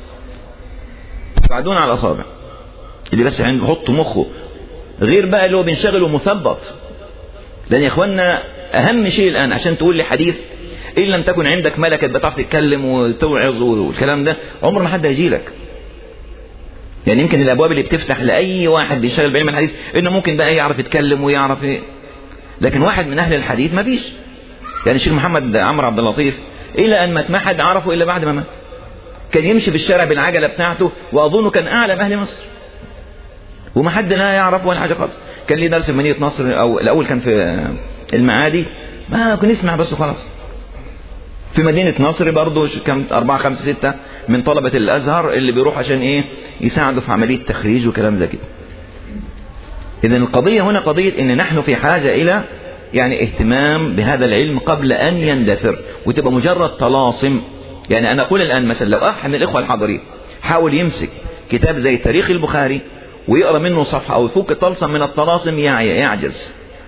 بعدون على الأصابع اللي بس عنده حط مخه، غير بقى اللي هو بينشغل ومثبط. لأن يا إخوانا أهم شيء الآن عشان تقول لي حديث، إن لم تكن عندك ملكة بتعرف تتكلم وتوعظ والكلام ده، عمر ما حد هيجي لك. يعني يمكن الأبواب اللي بتفتح لأي واحد بيشتغل بعلم الحديث إنه ممكن بقى يعرف يتكلم ويعرف إيه، لكن واحد من أهل الحديث ما فيش. يعني الشيخ محمد عمرو عبد اللطيف إلى أن مات ما حد عرفه إلا بعد ما مات. كان يمشي في الشارع بالعجلة بتاعته، وأظنه كان أعلم أهل مصر، وما حد لا يعرف ولا حاجة خالص. كان لي درس في مدينة نصر، أو الأول كان في المعادي، ما كنا نسمع بس وخلاص. في مدينة نصر برضو كان أربعة خمسة ستة من طلبة الأزهر اللي بيروح عشان إيه يساعدوا في عملية تخريج وكلام زي كده. إذن القضية هنا قضية إن نحن في حاجة إلى يعني اهتمام بهذا العلم قبل أن يندثر وتبقى مجرد طلاسم. يعني أنا أقول الآن مثلا لو أحد من الإخوة الحاضرين حاول يمسك كتاب زي تاريخ البخاري ويقرأ منه صفحة أو يفك طلسم من الطلاسم يعجز.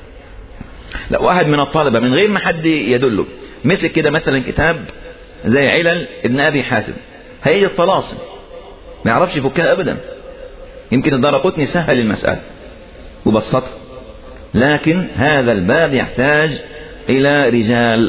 لو واحد من الطلبة من غير ما حد يدله مسك كده مثلا كتاب زي علل ابن أبي حاتم، هيجي الطلاسم ما يعرفش يفكها أبدا. يمكن الدارقطني سهل المسألة وبسطها، لكن هذا الباب يحتاج إلى رجال.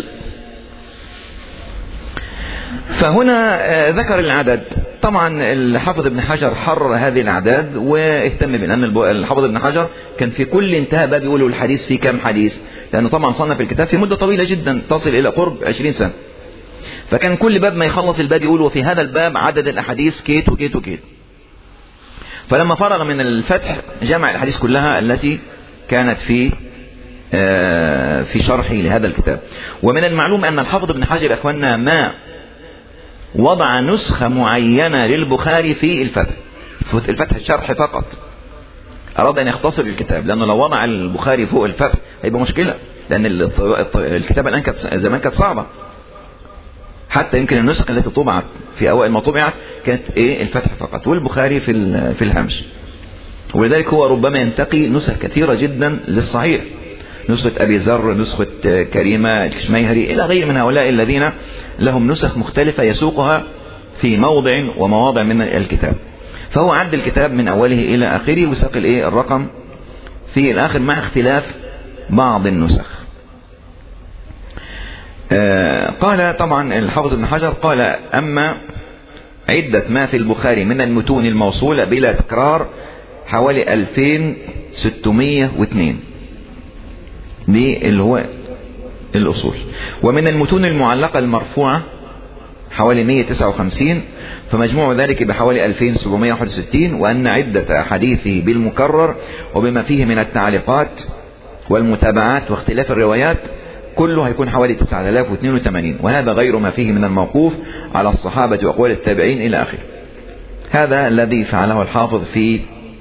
فهنا ذكر العدد. طبعا الحافظ ابن حجر حرر هذه الأعداد واهتم بأن لأن الحافظ ابن حجر كان في كل انتهى باب يقول الحديث في كم حديث، لأنه طبعا صنف الكتاب في مدة طويلة جدا تصل إلى قرب عشرين سنة. فكان كل باب ما يخلص الباب يقول وفي هذا الباب عدد الأحاديث كيت وكيت وكيت. فلما فرغ من الفتح جمع الأحاديث كلها التي كانت في في شرحه لهذا الكتاب. ومن المعلوم أن الحافظ ابن حجر أخوانا ما وضع نسخة معينة للبخاري في الفتح، الفتح الشرح فقط. أراد أن يختصر الكتاب، لأنه لو وضع البخاري فوق الفتح هيبقى مشكلة، لأن الكتابة الآن كانت زمان كانت صعبة. حتى يمكن النسخة التي طبعت في أوائل ما طبعت كانت إيه الفتح فقط، والبخاري في في الهامش. ولذلك هو ربما ينتقي نسخ كثيرة جدا للصحيح، نسخة أبي ذر، نسخة كريمة الكشميهري إلى غير من هؤلاء الذين لهم نسخ مختلفة يسوقها في موضع ومواضع من الكتاب. فهو عد الكتاب من أوله إلى آخره وساق الإيه الرقم في الآخر مع اختلاف بعض النسخ. آه قال طبعا الحافظ ابن حجر قال أما عدة ما في البخاري من المتون الموصولة بلا تكرار حوالي ألفين وستمائة واثنين، دي اللي هو الأصول. ومن المتون المعلقة المرفوعة حوالي مائة وتسعة وخمسين، فمجموع ذلك بحوالي ألفين وسبعمائة وواحد وستين. وأن عدة أحاديثه بالمكرر وبما فيه من التعليقات والمتابعات واختلاف الروايات كله هيكون حوالي تسعة آلاف واثنين وثمانين، وهذا غير ما فيه من الموقوف على الصحابة وأقوال التابعين إلى آخره. هذا الذي فعله الحافظ في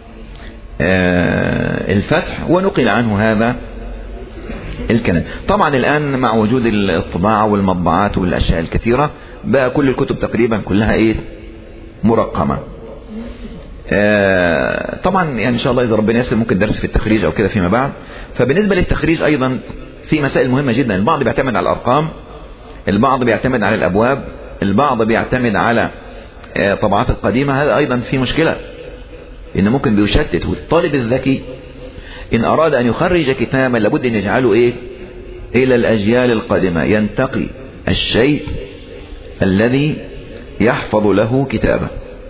الفتح، ونقل عنه هذا الكلام. طبعا الآن مع وجود الطباعة والمطبعات والأشياء الكثيرة بقى كل الكتب تقريبا كلها إيه مرقمة. آه طبعا يعني إن شاء الله إذا ربنا يسر ممكن درس في التخريج أو كده فيما بعد. فبالنسبة للتخريج أيضا في مسائل مهمة جدا. البعض بيعتمد على الأرقام، البعض بيعتمد على الأبواب، البعض بيعتمد على آه طبعات القديمة. هذا أيضا في مشكلة إن ممكن بيشتت. والطالب الذكي إن أراد أن يخرج كتابا لابد أن يجعله إيه إلى الأجيال القادمة، ينتقي الشيء الذي يحفظ له كتابه.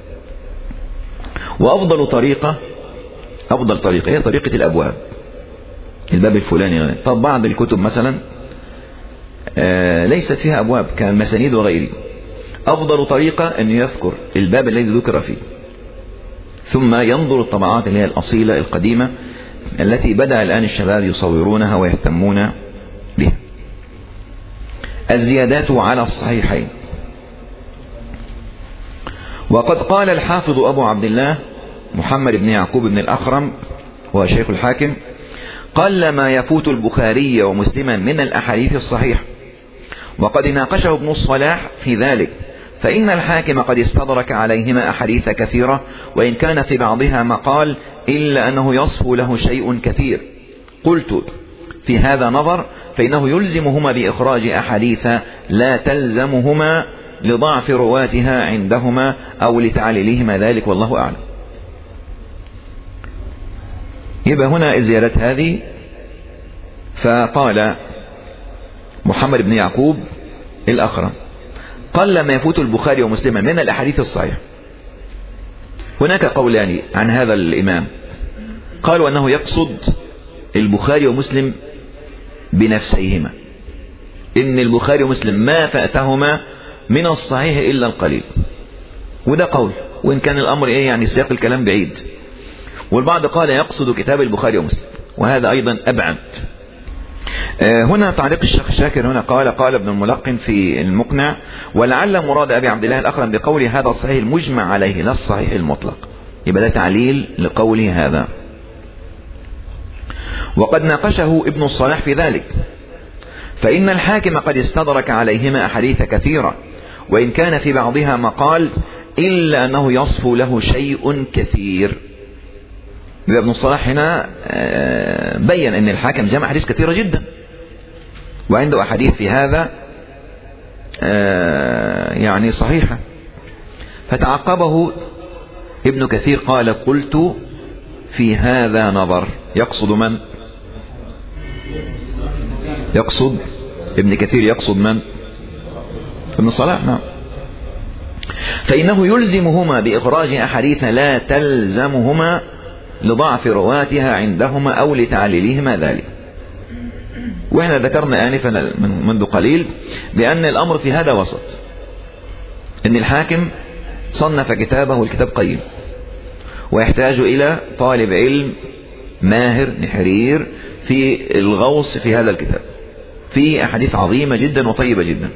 وأفضل طريقة أفضل طريقة هي طريقة الأبواب، الباب الفلاني. طب بعض الكتب مثلا آه ليست فيها أبواب كالمسانيد وغيره. أفضل طريقة أن يذكر الباب الذي ذكر فيه، ثم ينظر الطبعات اللي هي الأصيلة القديمة التي بدأ الآن الشباب يصورونها ويهتمون بها. الزيادات على الصحيحين. وقد قال الحافظ أبو عبد الله محمد بن يعقوب بن الأخرم وهو شيخ الحاكم: قل ما يفوت البخاري ومسلما من الأحاديث الصحيحة. وقد ناقشه ابن الصلاح في ذلك، فإن الحاكم قد استدرك عليهما أحاديث كثيرة، وإن كان في بعضها مقال إلا أنه يصفو له شيء كثير. قلت: في هذا نظر، فإنه يلزمهما بإخراج أحاديث لا تلزمهما لضعف رواتها عندهما أو لتعليلهما ذلك، والله أعلم. يبقى هنا الزيارات هذه. فقال محمد بن يعقوب الأخرم: قل ما يفوت البخاري ومسلما من الأحاديث الصحيحة. هناك قولان عن هذا الإمام. قالوا أنه يقصد البخاري ومسلم بنفسيهما، إن البخاري ومسلم ما فأتهما من الصحيح إلا القليل، وده قول، وإن كان الأمر إيه يعني سياق الكلام بعيد. والبعض قال يقصد كتاب البخاري ومسلم، وهذا أيضا أبعد. هنا تعليق الشيخ شاكر هنا قال: قال ابن الملقن في المقنع: ولعل مراد أبي عبد الله الأخرم بقوله هذا الصحيح المجمع عليه لا الصحيح المطلق. يبقى ده تعليل لقوله هذا. وقد ناقشه ابن الصلاح في ذلك، فإن الحاكم قد استدرك عليهما أحاديث كثيرة، وإن كان في بعضها مقال إلا أنه يصفو له شيء كثير. يبقى ابن الصلاح هنا بين أن الحاكم جمع أحاديث كثيرة جدا، وعنده أحاديث في هذا يعني صحيحة. فتعقبه ابن كثير قال: قلت في هذا نظر. يقصد من؟ يقصد ابن كثير، يقصد من؟ ابن الصلاح. نعم. فإنه يلزمهما بإخراج أحاديث لا تلزمهما لضعف رواتها عندهما أو لتعليلهما ذلك. وإحنا ذكرنا آنفا منذ قليل بأن الأمر في هذا وسط، إن الحاكم صنف كتابه الكتاب قيم، ويحتاج إلى طالب علم ماهر نحرير في الغوص في هذا الكتاب، في أحاديث عظيمة جدا وطيبة جدا.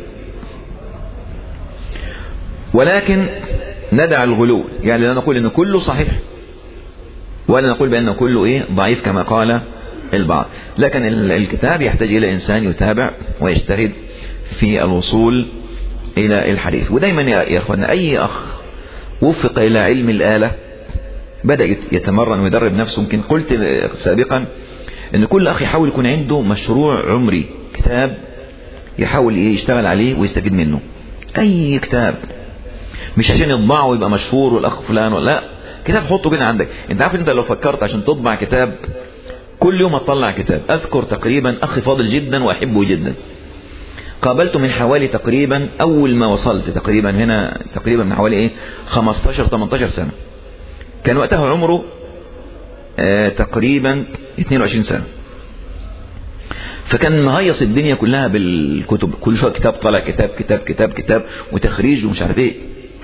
ولكن ندع الغلو، يعني لا نقول إن كله صحيح، ولا نقول بأنه كله إيه ضعيف كما قال البعض. لكن الكتاب يحتاج إلى إنسان يتابع ويجتهد في الوصول إلى الحديث. ودايما يا أخوانا أي أخ وفق إلى علم الآلة بدأ يتمرن ويدرب نفسه. يمكن قلت سابقا أن كل أخ يحاول يكون عنده مشروع عمري، كتاب يحاول يشتغل عليه ويستفيد منه. أي كتاب، مش عشان يطبعه ويبقى مشهور والأخ فلان، لا، كتاب حطه كده عندك. انت عارف انت لو فكرت عشان تطبع كتاب كل يوم هتطلع كتاب. اذكر تقريبا اخ فاضل جدا واحبه جدا، قابلته من حوالي تقريبا أول ما وصلت تقريبا هنا تقريبا من حوالي إيه خمستاشر تمنتاشر سنة. كان وقتها عمره آه تقريبا اتنين وعشرين سنة. فكان مهيص الدنيا كلها بالكتب، كل شوية كتاب طالع، كتاب كتاب كتاب كتاب وتخريج ومش عارف ايه.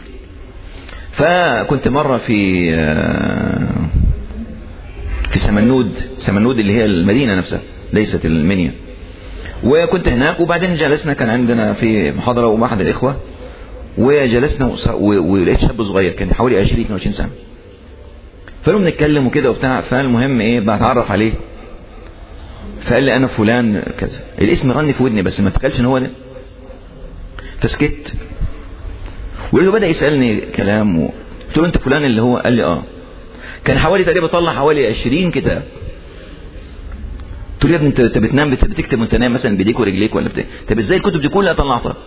فكنت مرة في آه في سمنود، سمنود اللي هي المدينة نفسها ليست المنيا، وكنت هناك وبعدين جلسنا، كان عندنا في محاضرة ومع أحد الإخوة وجلسنا ولقيت شاب صغير كان حوالي عشرين اتنين وعشرين سنة. فلو بنتكلم وكده وبتاع، فالمهم ايه بتعرف عليه، فقال لي انا فلان كذا، الاسم رني في ودني بس ما تقالش ان هو ده. فسكت ولقيته بدأ يسألني كلام، قلت له انت فلان اللي هو؟ قال لي اه. كان حوالي تقريبا طلع حوالي عشرين كتاب. قلت له يا ابني انت بتنام بتكتب وانت نايم مثلا بايديك ورجليك ولا بتاع؟ طب ازاي الكتب دي كلها طلعتها؟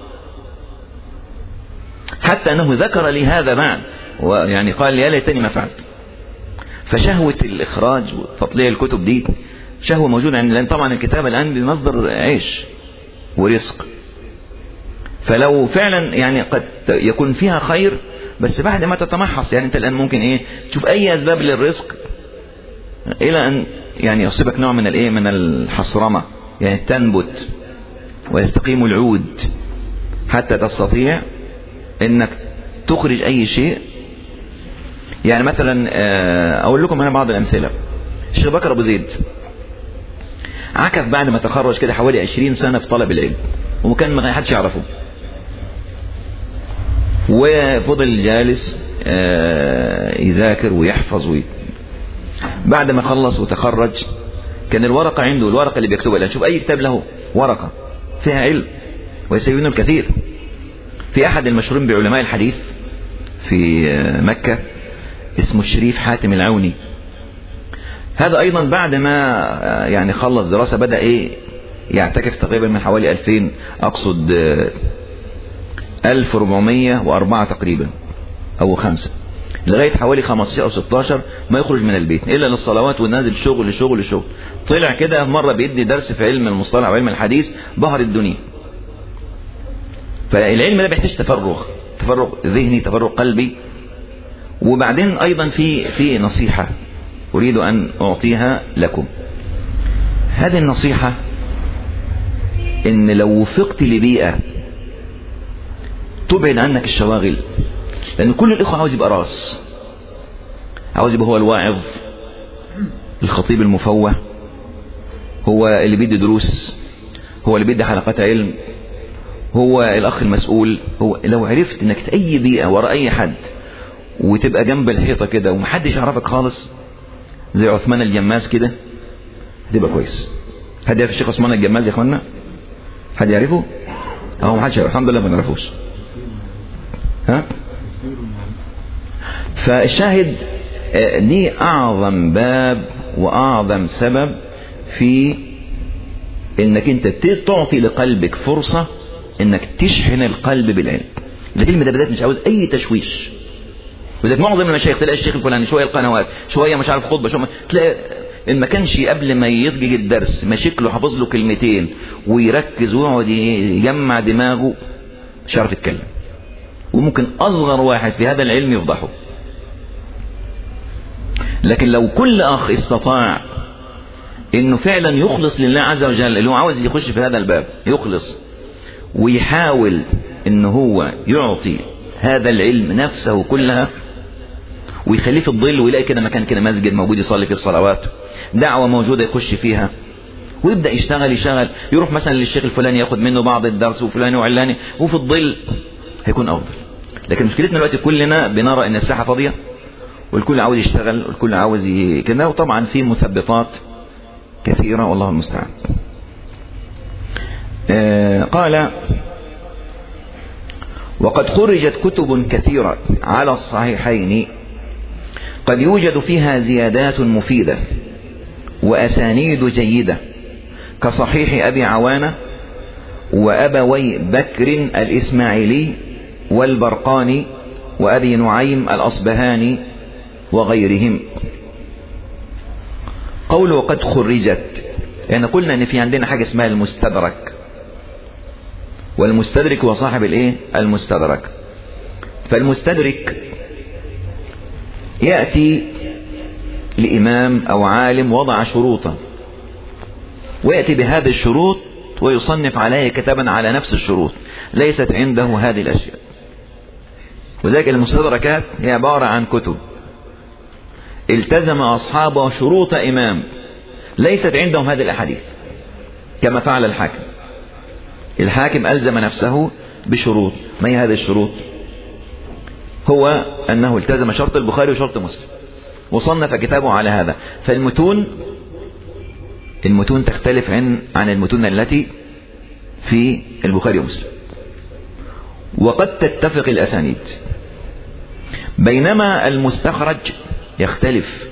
حتى انه ذكر لي هذا بعد، ويعني قال لي يا ليتني ما فعلت. فشهوة الإخراج وتطليع الكتب دي شهوة موجودة عندنا، لأن طبعا الكتابة الآن بمصدر عيش ورزق. فلو فعلا يعني قد يكون فيها خير، بس بعد ما تتمحص، يعني أنت الآن ممكن إيه تشوف أي أسباب للرزق إلى أن يعني يصيبك نوع من الإيه من الحصرمة، يعني تنبت ويستقيم العود حتى تستطيع أنك تخرج أي شيء. يعني مثلا أقول لكم أنا بعض الأمثلة. الشيخ بكر أبو زيد عكف بعد ما تخرج كده حوالي عشرين سنة في طلب العلم، وكان ما حدش يعرفه، وفضل جالس يذاكر ويحفظ وي... بعد ما خلص وتخرج كان الورقة عنده، الورقة اللي بيكتبها، شوف أي كتاب له ورقة فيها علم ويستفيد منه الكثير. في أحد المشهورين بعلماء الحديث في مكة اسمه الشريف حاتم العوني، هذا أيضا بعد ما يعني خلص دراسة بدأ إيه يعتكف تقريبا من حوالي ألفين، أقصد ألف وأربعمية وأربعة تقريبا أو خمسة، لغاية حوالي خمستاشر أو ستاشر ما يخرج من البيت إلا للصلوات ونازل شغل شغل شغل. طلع كده مرة بيدي درس في علم المصطلح وعلم الحديث بهر الدنيا. فالعلم ده بيحتاج تفرغ، تفرغ ذهني، تفرغ قلبي. وبعدين أيضا في في نصيحة أريد أن أعطيها لكم. هذه النصيحة إن لو وفقت لبيئة تبعد عنك الشواغل، لأن كل الإخوة عاوز يبقى راس، عاوز يبقى هو الواعظ، الخطيب المفوه، هو اللي بيدي دروس، هو اللي بيدي حلقات علم، هو الأخ المسؤول. هو لو عرفت إنك في أي بيئة وراء أي حد وتبقى جنب الحيطة كده ومحدش يعرفك خالص زي عثمان الجماز كده، هتبقى كويس. حد يعرف الشيخ عثمان الجماز يا اخوانا؟ حد يعرفه؟ اهو محدش يعرف، الحمد لله ما نعرفوش. ها؟ فالشاهد دي اعظم باب واعظم سبب في انك انت تعطي لقلبك فرصة انك تشحن القلب بالعلم. العلم ده بدأت مش عاوز اي تشويش. وذلك معظم المشايخ تلاقي الشيخ الفلاني شوية القنوات، شوية مش عارف خطبة، شوية تلاقي إن ما كانش قبل ما يضجج الدرس ماشيك له حافظ له كلمتين ويركز ويقعد يجمع دماغه، مش عارف يتكلم. وممكن أصغر واحد في هذا العلم يفضحه. لكن لو كل أخ استطاع إنه فعلا يخلص لله عز وجل، اللي هو عاوز يخش في هذا الباب يخلص ويحاول إنه هو يعطي هذا العلم نفسه كلها ويخليه في الظل، ويلاقي كده مكان كده مسجد موجود يصلي في الصلوات، دعوة موجودة يخش فيها ويبدأ يشتغل يشتغل يروح مثلا للشيخ الفلاني ياخد منه بعض الدرس وفلاني وعلاني، وفي الظل هيكون أفضل. لكن مشكلتنا دلوقتي كلنا بنرى إن الساحة فاضية والكل عاوز يشتغل والكل عاوز ي... كده، وطبعا في مثبطات كثيرة والله المستعان. آه قال وقد خرجت كتب كثيرة على الصحيحين قد يوجد فيها زيادات مفيدة وأسانيد جيدة، كصحيح أبي عوانة وأبوي بكر الإسماعيلي والبرقاني وأبي نعيم الأصبهاني وغيرهم. قوله وقد خرجت، يعني قلنا أن في عندنا حاجة اسمها المستدرك، والمستدرك هو صاحب الايه المستدرك. فالمستدرك يأتي لإمام أو عالم وضع شروطا، ويأتي بهذه الشروط ويصنف عليه كتابا على نفس الشروط، ليست عنده هذه الأشياء. وذلك المستدركات هي عبارة عن كتب التزم أصحابه شروط إمام ليست عندهم هذه الأحاديث، كما فعل الحاكم. الحاكم ألزم نفسه بشروط. ما هي هذه الشروط؟ هو أنه التزم شرط البخاري وشرط مسلم وصنف كتابه على هذا. فالمتون المتون تختلف عن عن المتون التي في البخاري ومسلم، وقد تتفق الأسانيد، بينما المستخرج يختلف.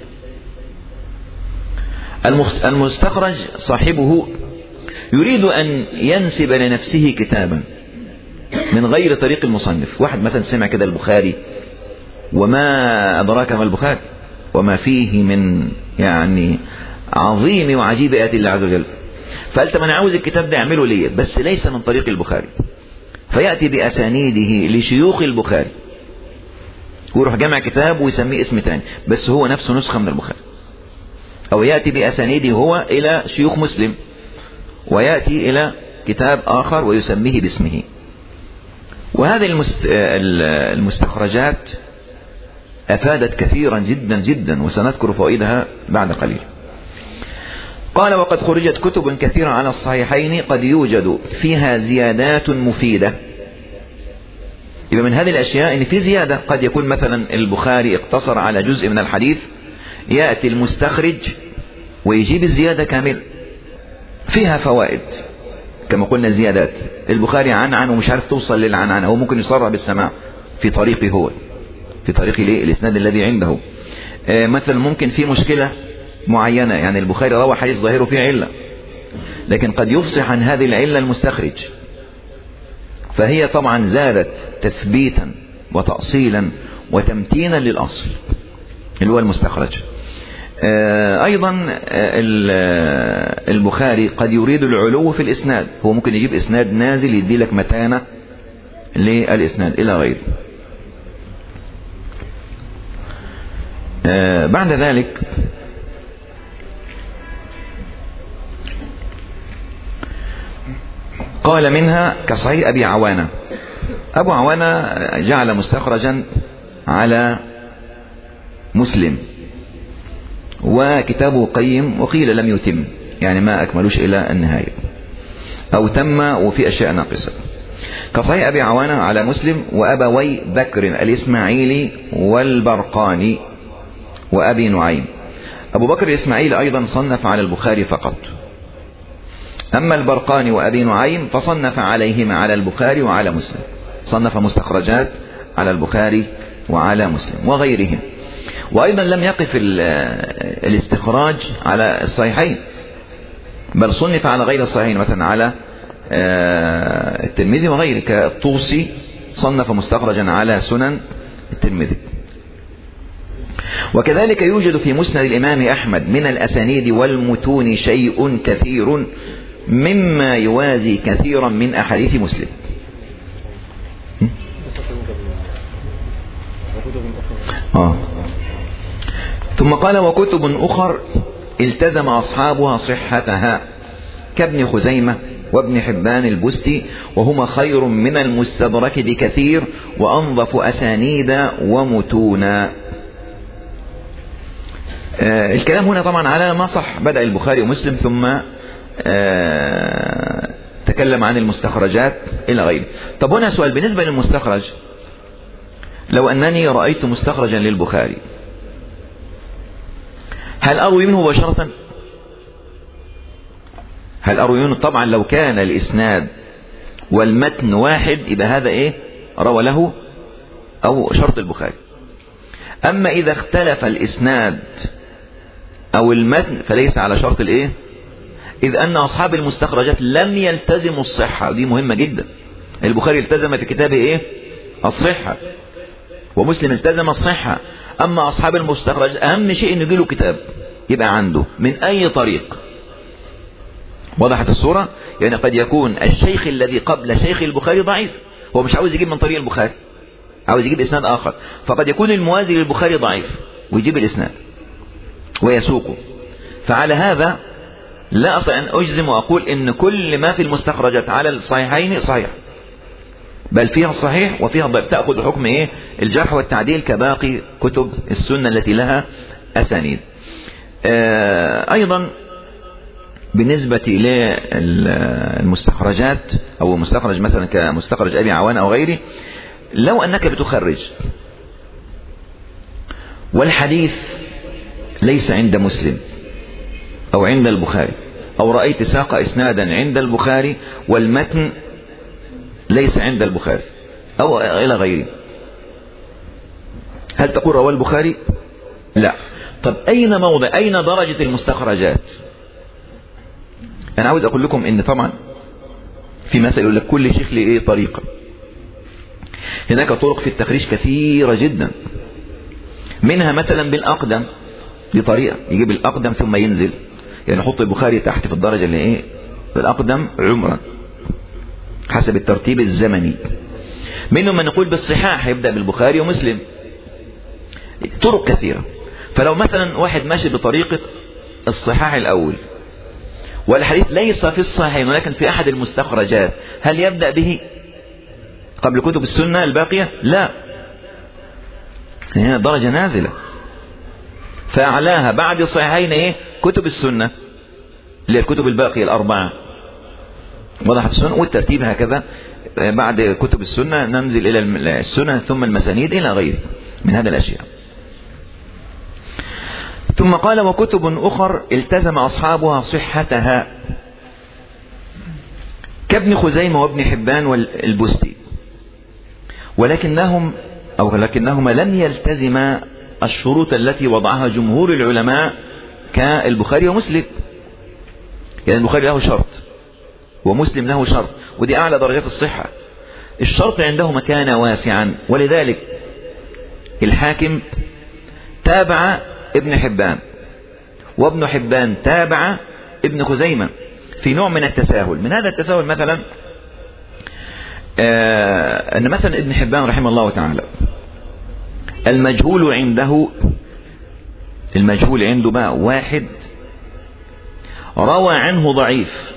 المستخرج صاحبه يريد أن ينسب لنفسه كتابا من غير طريق المصنف. واحد مثلا سمع كده البخاري، وما أدراك ما البخاري وما فيه من يعني عظيم وعجيب آيات الله عز وجل، فقال طب أنا عاوز الكتاب ده أعمله ليه، بس ليس من طريق البخاري، فيأتي بأسانيده لشيوخ البخاري ويروح جمع كتاب ويسميه اسم تاني، بس هو نفسه نسخة من البخاري. أو يأتي بأسانيده هو إلى شيوخ مسلم ويأتي إلى كتاب آخر ويسميه باسمه. وهذه المستخرجات أفادت كثيرا جدا جدا، وسنذكر فوائدها بعد قليل. قال وقد خرجت كتب كثيرة على الصحيحين قد يوجد فيها زيادات مفيدة. يبقى من هذه الأشياء إن في زيادة، قد يكون مثلا البخاري اقتصر على جزء من الحديث، يأتي المستخرج ويجيب الزيادة كاملة. فيها فوائد كما قلنا زيادات. البخاري عن عن ومش عارف توصل للعن عن، هو ممكن يصرح بالسماع في طريقه هو، في طريق الإسناد الذي عنده. مثلا ممكن في مشكلة معينة، يعني البخاري روى حديث ظاهره فيه علة، لكن قد يفصح عن هذه العلة المستخرج، فهي طبعا زادت تثبيتا وتأصيلا وتمتينا للأصل اللي هو المستخرج. أيضا البخاري قد يريد العلو في الإسناد، هو ممكن يجيب إسناد نازل يدي لك متانة للإسناد إلى غيره. بعد ذلك قال منها كصحيح أبي عوانة. أبو عوانة جعل مستخرجا على مسلم، وكتابه قيم، وقيل لم يتم، يعني ما أكملوش إلى النهاية، أو تم وفي أشياء ناقصة. كصحيح أبي عوانة على مسلم، وأبوي بكر الإسماعيلي والبرقاني وأبي نعيم. أبو بكر الإسماعيلي أيضا صنف على البخاري فقط، أما البرقاني وأبي نعيم فصنف عليهما على البخاري وعلى مسلم، صنف مستخرجات على البخاري وعلى مسلم وغيرهم. وأيضا لم يقف الاستخراج على الصحيحين، بل صنف على غير الصحيحين، مثلا على الترمذي وغيره، كالطوسي صنف مستخرجا على سنن الترمذي. وكذلك يوجد في مسند الإمام أحمد من الأسانيد والمتون شيء كثير مما يوازي كثيرا من أحاديث مسلم. آه. ثم قال وكتب أخر التزم أصحابها صحتها كابن خزيمة وابن حبان البستي، وهما خير من المستدرك بكثير وأنظف أسانيد ومتونا. آه الكلام هنا طبعا على ما صح، بدأ البخاري ومسلم ثم آه تكلم عن المستخرجات إلى غيره. طب هنا سؤال بالنسبة للمستخرج، لو أنني رأيت مستخرجا للبخاري هل أروي منه مباشرة؟ هل أروي منه؟ طبعا لو كان الإسناد والمتن واحد يبقى هذا إيه؟ روى له أو شرط البخاري. أما إذا اختلف الإسناد أو المتن فليس على شرط الإيه؟ إذ أن أصحاب المستخرجات لم يلتزموا الصحة، ودي مهمة جدا. البخاري التزم في كتابه إيه؟ الصحة، ومسلم التزم الصحة. أما أصحاب المستخرج أهم شيء إنه يجيله كتاب يبقى عنده من أي طريق، وضحت الصورة؟ يعني قد يكون الشيخ الذي قبل شيخ البخاري ضعيف، هو مش عاوز يجيب من طريق البخاري، عاوز يجيب إسناد آخر، فقد يكون الموازي للبخاري ضعيف ويجيب الإسناد ويسوقه. فعلى هذا لا أستطيع أن أجزم وأقول إن كل ما في المستخرجات على الصحيحين صحيح، بل فيها الصحيح وفيها الضعيف، تأخذ حكم إيه؟ الجرح والتعديل كباقي كتب السنة التي لها أسانيد. آه أيضا بالنسبة للمستخرجات أو مستخرج مثلا كمستخرج أبي عوان أو غيره، لو أنك بتخرج والحديث ليس عند مسلم أو عند البخاري، أو رأيت ساق إسنادا عند البخاري والمتن ليس عند البخاري أو إلى غيره، هل تقول رواه البخاري؟ لا. طب أين موضع، أين درجة المستخرجات؟ أنا عاوز أقول لكم إن طبعا في مثل يقول لك كل شيخ له طريقة. هناك طرق في التخريج كثيرة جدا، منها مثلا بالأقدم، دي طريقة يجيب الأقدم ثم ينزل، يعني يحط البخاري تحت في الدرجة اللي إيه بالأقدم عمرا حسب الترتيب الزمني. منهم من يقول بالصحاح يبدأ بالبخاري ومسلم، طرق كثيرة. فلو مثلا واحد ماشي بطريقة الصحاح الأول والحديث ليس في الصحيحين ولكن في أحد المستخرجات، هل يبدأ به قبل كتب السنة الباقية؟ لا، هنا درجة نازلة، فأعلاها بعد الصحيحين إيه؟ كتب السنة اللي الكتب الباقية الأربعة، وضحت السنة، والترتيب هكذا بعد كتب السنة ننزل إلى السنة ثم المسانيد إلى غيره من هذه الأشياء. ثم قال وكتب أخر التزم أصحابها صحتها كابن خزيمة وابن حبان والبستي، ولكنهم أو لكنهما لم يلتزما الشروط التي وضعها جمهور العلماء كالبخاري ومسلم. يعني البخاري له شرط ومسلم له شرط، ودي أعلى درجات الصحة. الشرط عندهما كان واسعا، ولذلك الحاكم تابع ابن حبان وابن حبان تابع ابن خزيمة في نوع من التساهل. من هذا التساهل مثلا آه أن مثلا ابن حبان رحمه الله تعالى المجهول عنده المجهول عنده بقى واحد روى عنه ضعيف،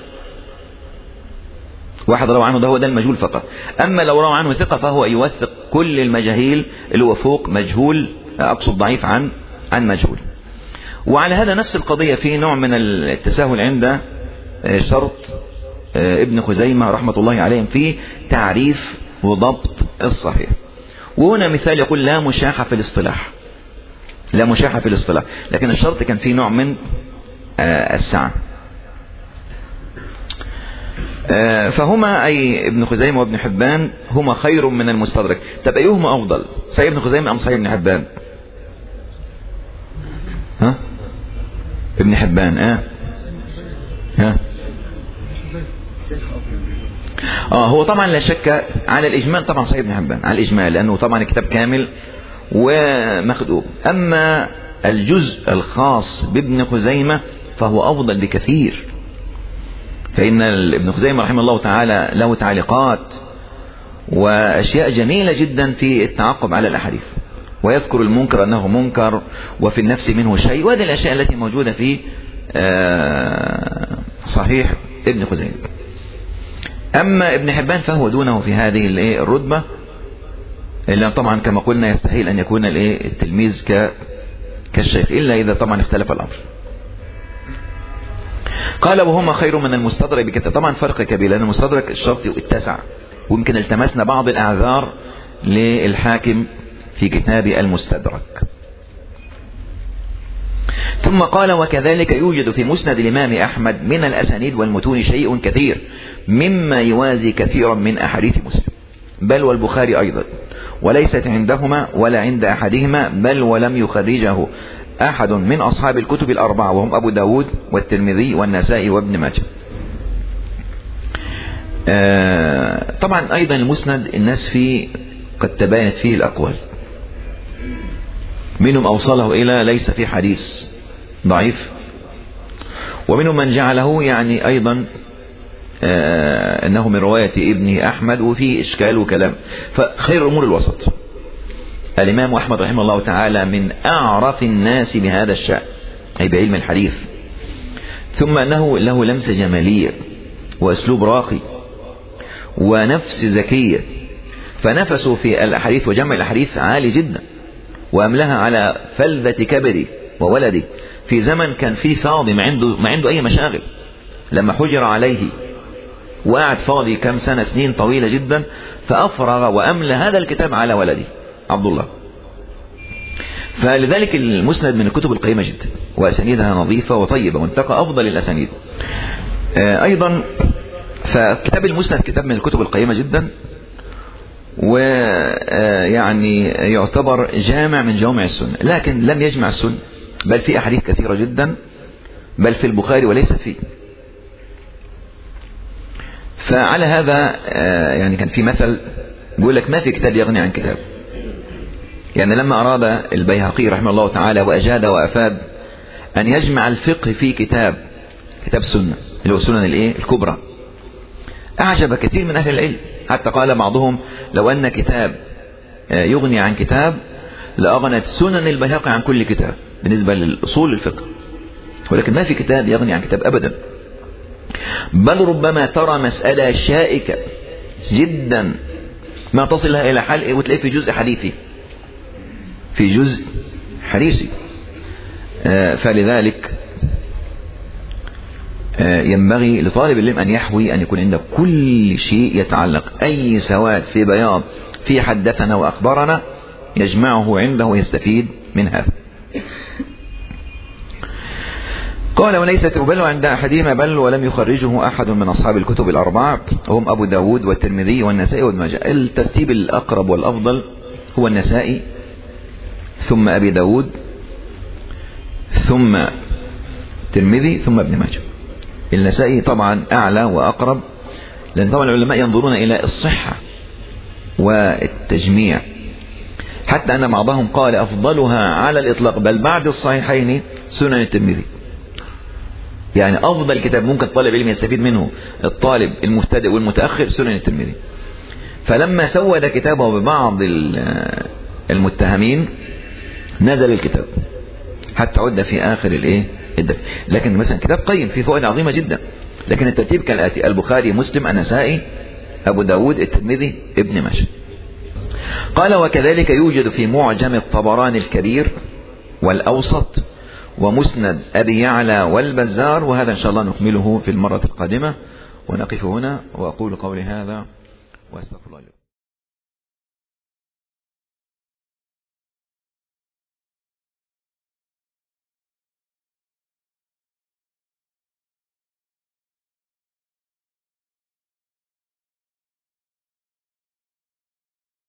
واحد روى عنه ده هو ده المجهول فقط. أما لو روى عنه ثقة فهو يوثق كل المجاهيل اللي هو فوق مجهول، أقصد ضعيف عن عن مجهول. وعلى هذا نفس القضية في نوع من التساهل عند شرط ابن خزيمة رحمة الله عليهم في تعريف وضبط الصحيح. وهنا مثال يقول لا مشاحة في الاصطلاح، لا مشاحة في الاصطلاح، لكن الشرط كان فيه نوع من السعة. فهما أي ابن خزيمة وابن حبان هما خير من المستدرك. طب أيهما أفضل، صحيح ابن خزيمة أم صحيح ابن حبان؟ ها ابن حبان اه ها اه هو طبعا لا شك على الإجمال طبعا صحيح ابن حبان على الإجمال، لأنه طبعا الكتاب كامل ومخدوم. أما الجزء الخاص بابن خزيمة فهو أفضل بكثير، فإن ابن خزيمة رحمه الله تعالى له تعليقات وأشياء جميلة جدا في التعقب على الأحاديث، ويذكر المنكر أنه منكر وفي النفس منه شيء، وهذه الأشياء التي موجودة في صحيح ابن خزيمة. أما ابن حبان فهو دونه في هذه الرتبة، اللي طبعا كما قلنا يستحيل أن يكون التلميذ كالشيخ إلا إذا طبعا اختلف الأمر. قال وهما خير من المستدرك بكثير. طبعا فرق كبير، لأن المستدرك الشرط اتسع، ويمكن التمسنا بعض الأعذار للحاكم في كتاب المستدرك. ثم قال وكذلك يوجد في مسند الإمام أحمد من الأسانيد والمتون شيء كثير مما يوازي كثيرا من أحاديث مسلم، بل والبخاري أيضا، وليست عندهما ولا عند أحدهما، بل ولم يخرجه أحد من أصحاب الكتب الأربعة وهم أبو داود والترمذي والنسائي وابن ماجه. آه طبعا أيضا المسند الناس فيه قد تباينت فيه الأقوال، منهم أوصله إلى ليس في حديث ضعيف، ومنهم من جعله يعني أيضا آه أنه من رواية ابنه أحمد، وفيه إشكال وكلام. فخير الأمور الوسط. الإمام أحمد رحمه الله تعالى من أعرف الناس بهذا الشأن، أي بعلم الحديث، ثم أنه له لمسة جمالية وأسلوب راقي ونفس ذكية، فنفسه في الأحاديث وجمع الأحاديث عالي جدا، وأملها على فلذة كبري وولدي في زمن كان فيه فاضي ما عنده, ما عنده أي مشاغل. لما حجر عليه وقعد فاضي كم سنة، سنين طويلة جدا، فأفرغ وأملى هذا الكتاب على ولدي عبد الله. فلذلك المسند من الكتب القيمة جدا، وأسانيدها نظيفة وطيبة، وانتقى أفضل الأسانيد. أيضا فكتاب المسند كتاب من الكتب القيمة جدا، ويعني يعتبر جامع من جوامع السنة، لكن لم يجمع السنة، بل في أحاديث كثيرة جدا، بل في البخاري وليست فيه. فعلى هذا يعني كان في مثل يقول لك ما في كتاب يغني عن كتاب. يعني لما أراد البيهقي رحمه الله تعالى وأجاد وأفاد أن يجمع الفقه في كتاب كتاب سنة اللي هو سنن الإيه الكبرى، أعجب كثير من أهل العلم، حتى قال بعضهم لو أن كتاب يغني عن كتاب لأغنت سنن البيهقي عن كل كتاب بالنسبة للأصول الفقه. ولكن ما في كتاب يغني عن كتاب أبدا، بل ربما ترى مسألة شائكة جدا ما تصلها إلى حل وتلاقي في جزء حديثي في جزء حديثي. فلذلك ينبغي لطالب العلم أن يحوي أن يكون عنده كل شيء يتعلق، أي سواد في بياض في حدثنا وأخبرنا يجمعه عنده ويستفيد من هذا. قال وليست بل عند أحدهما بل ولم يخرجه أحد من أصحاب الكتب الأربعة، هم أبو داود والترمذي والنسائي وابن ماجه. الترتيب الأقرب والأفضل هو النسائي ثم أبي داود ثم الترمذي ثم ابن ماجه. النسائي طبعا أعلى وأقرب، لأن طبعا العلماء ينظرون إلى الصحة والتجميع، حتى أن بعضهم قال أفضلها على الإطلاق بل بعد الصحيحين سنن الترمذي. يعني أفضل كتاب ممكن طالب علم يستفيد منه الطالب المبتدئ والمتأخر سنن الترمذي. فلما سود كتابه ببعض المتهمين نزل الكتاب حتى عد في آخر الإيه الدفع. لكن مثلا كتاب قيم فيه فوائد عظيمة جدا، لكن الترتيب كالآتي: البخاري، مسلم، النسائي، أبو داود، الترمذي، ابن ماجه. قال وكذلك يوجد في معجم الطبراني الكبير والأوسط ومسند أبي يعلى والبزار. وهذا إن شاء الله نكمله في المرة القادمة، ونقف هنا وأقول قولي هذا وأستغفر الله.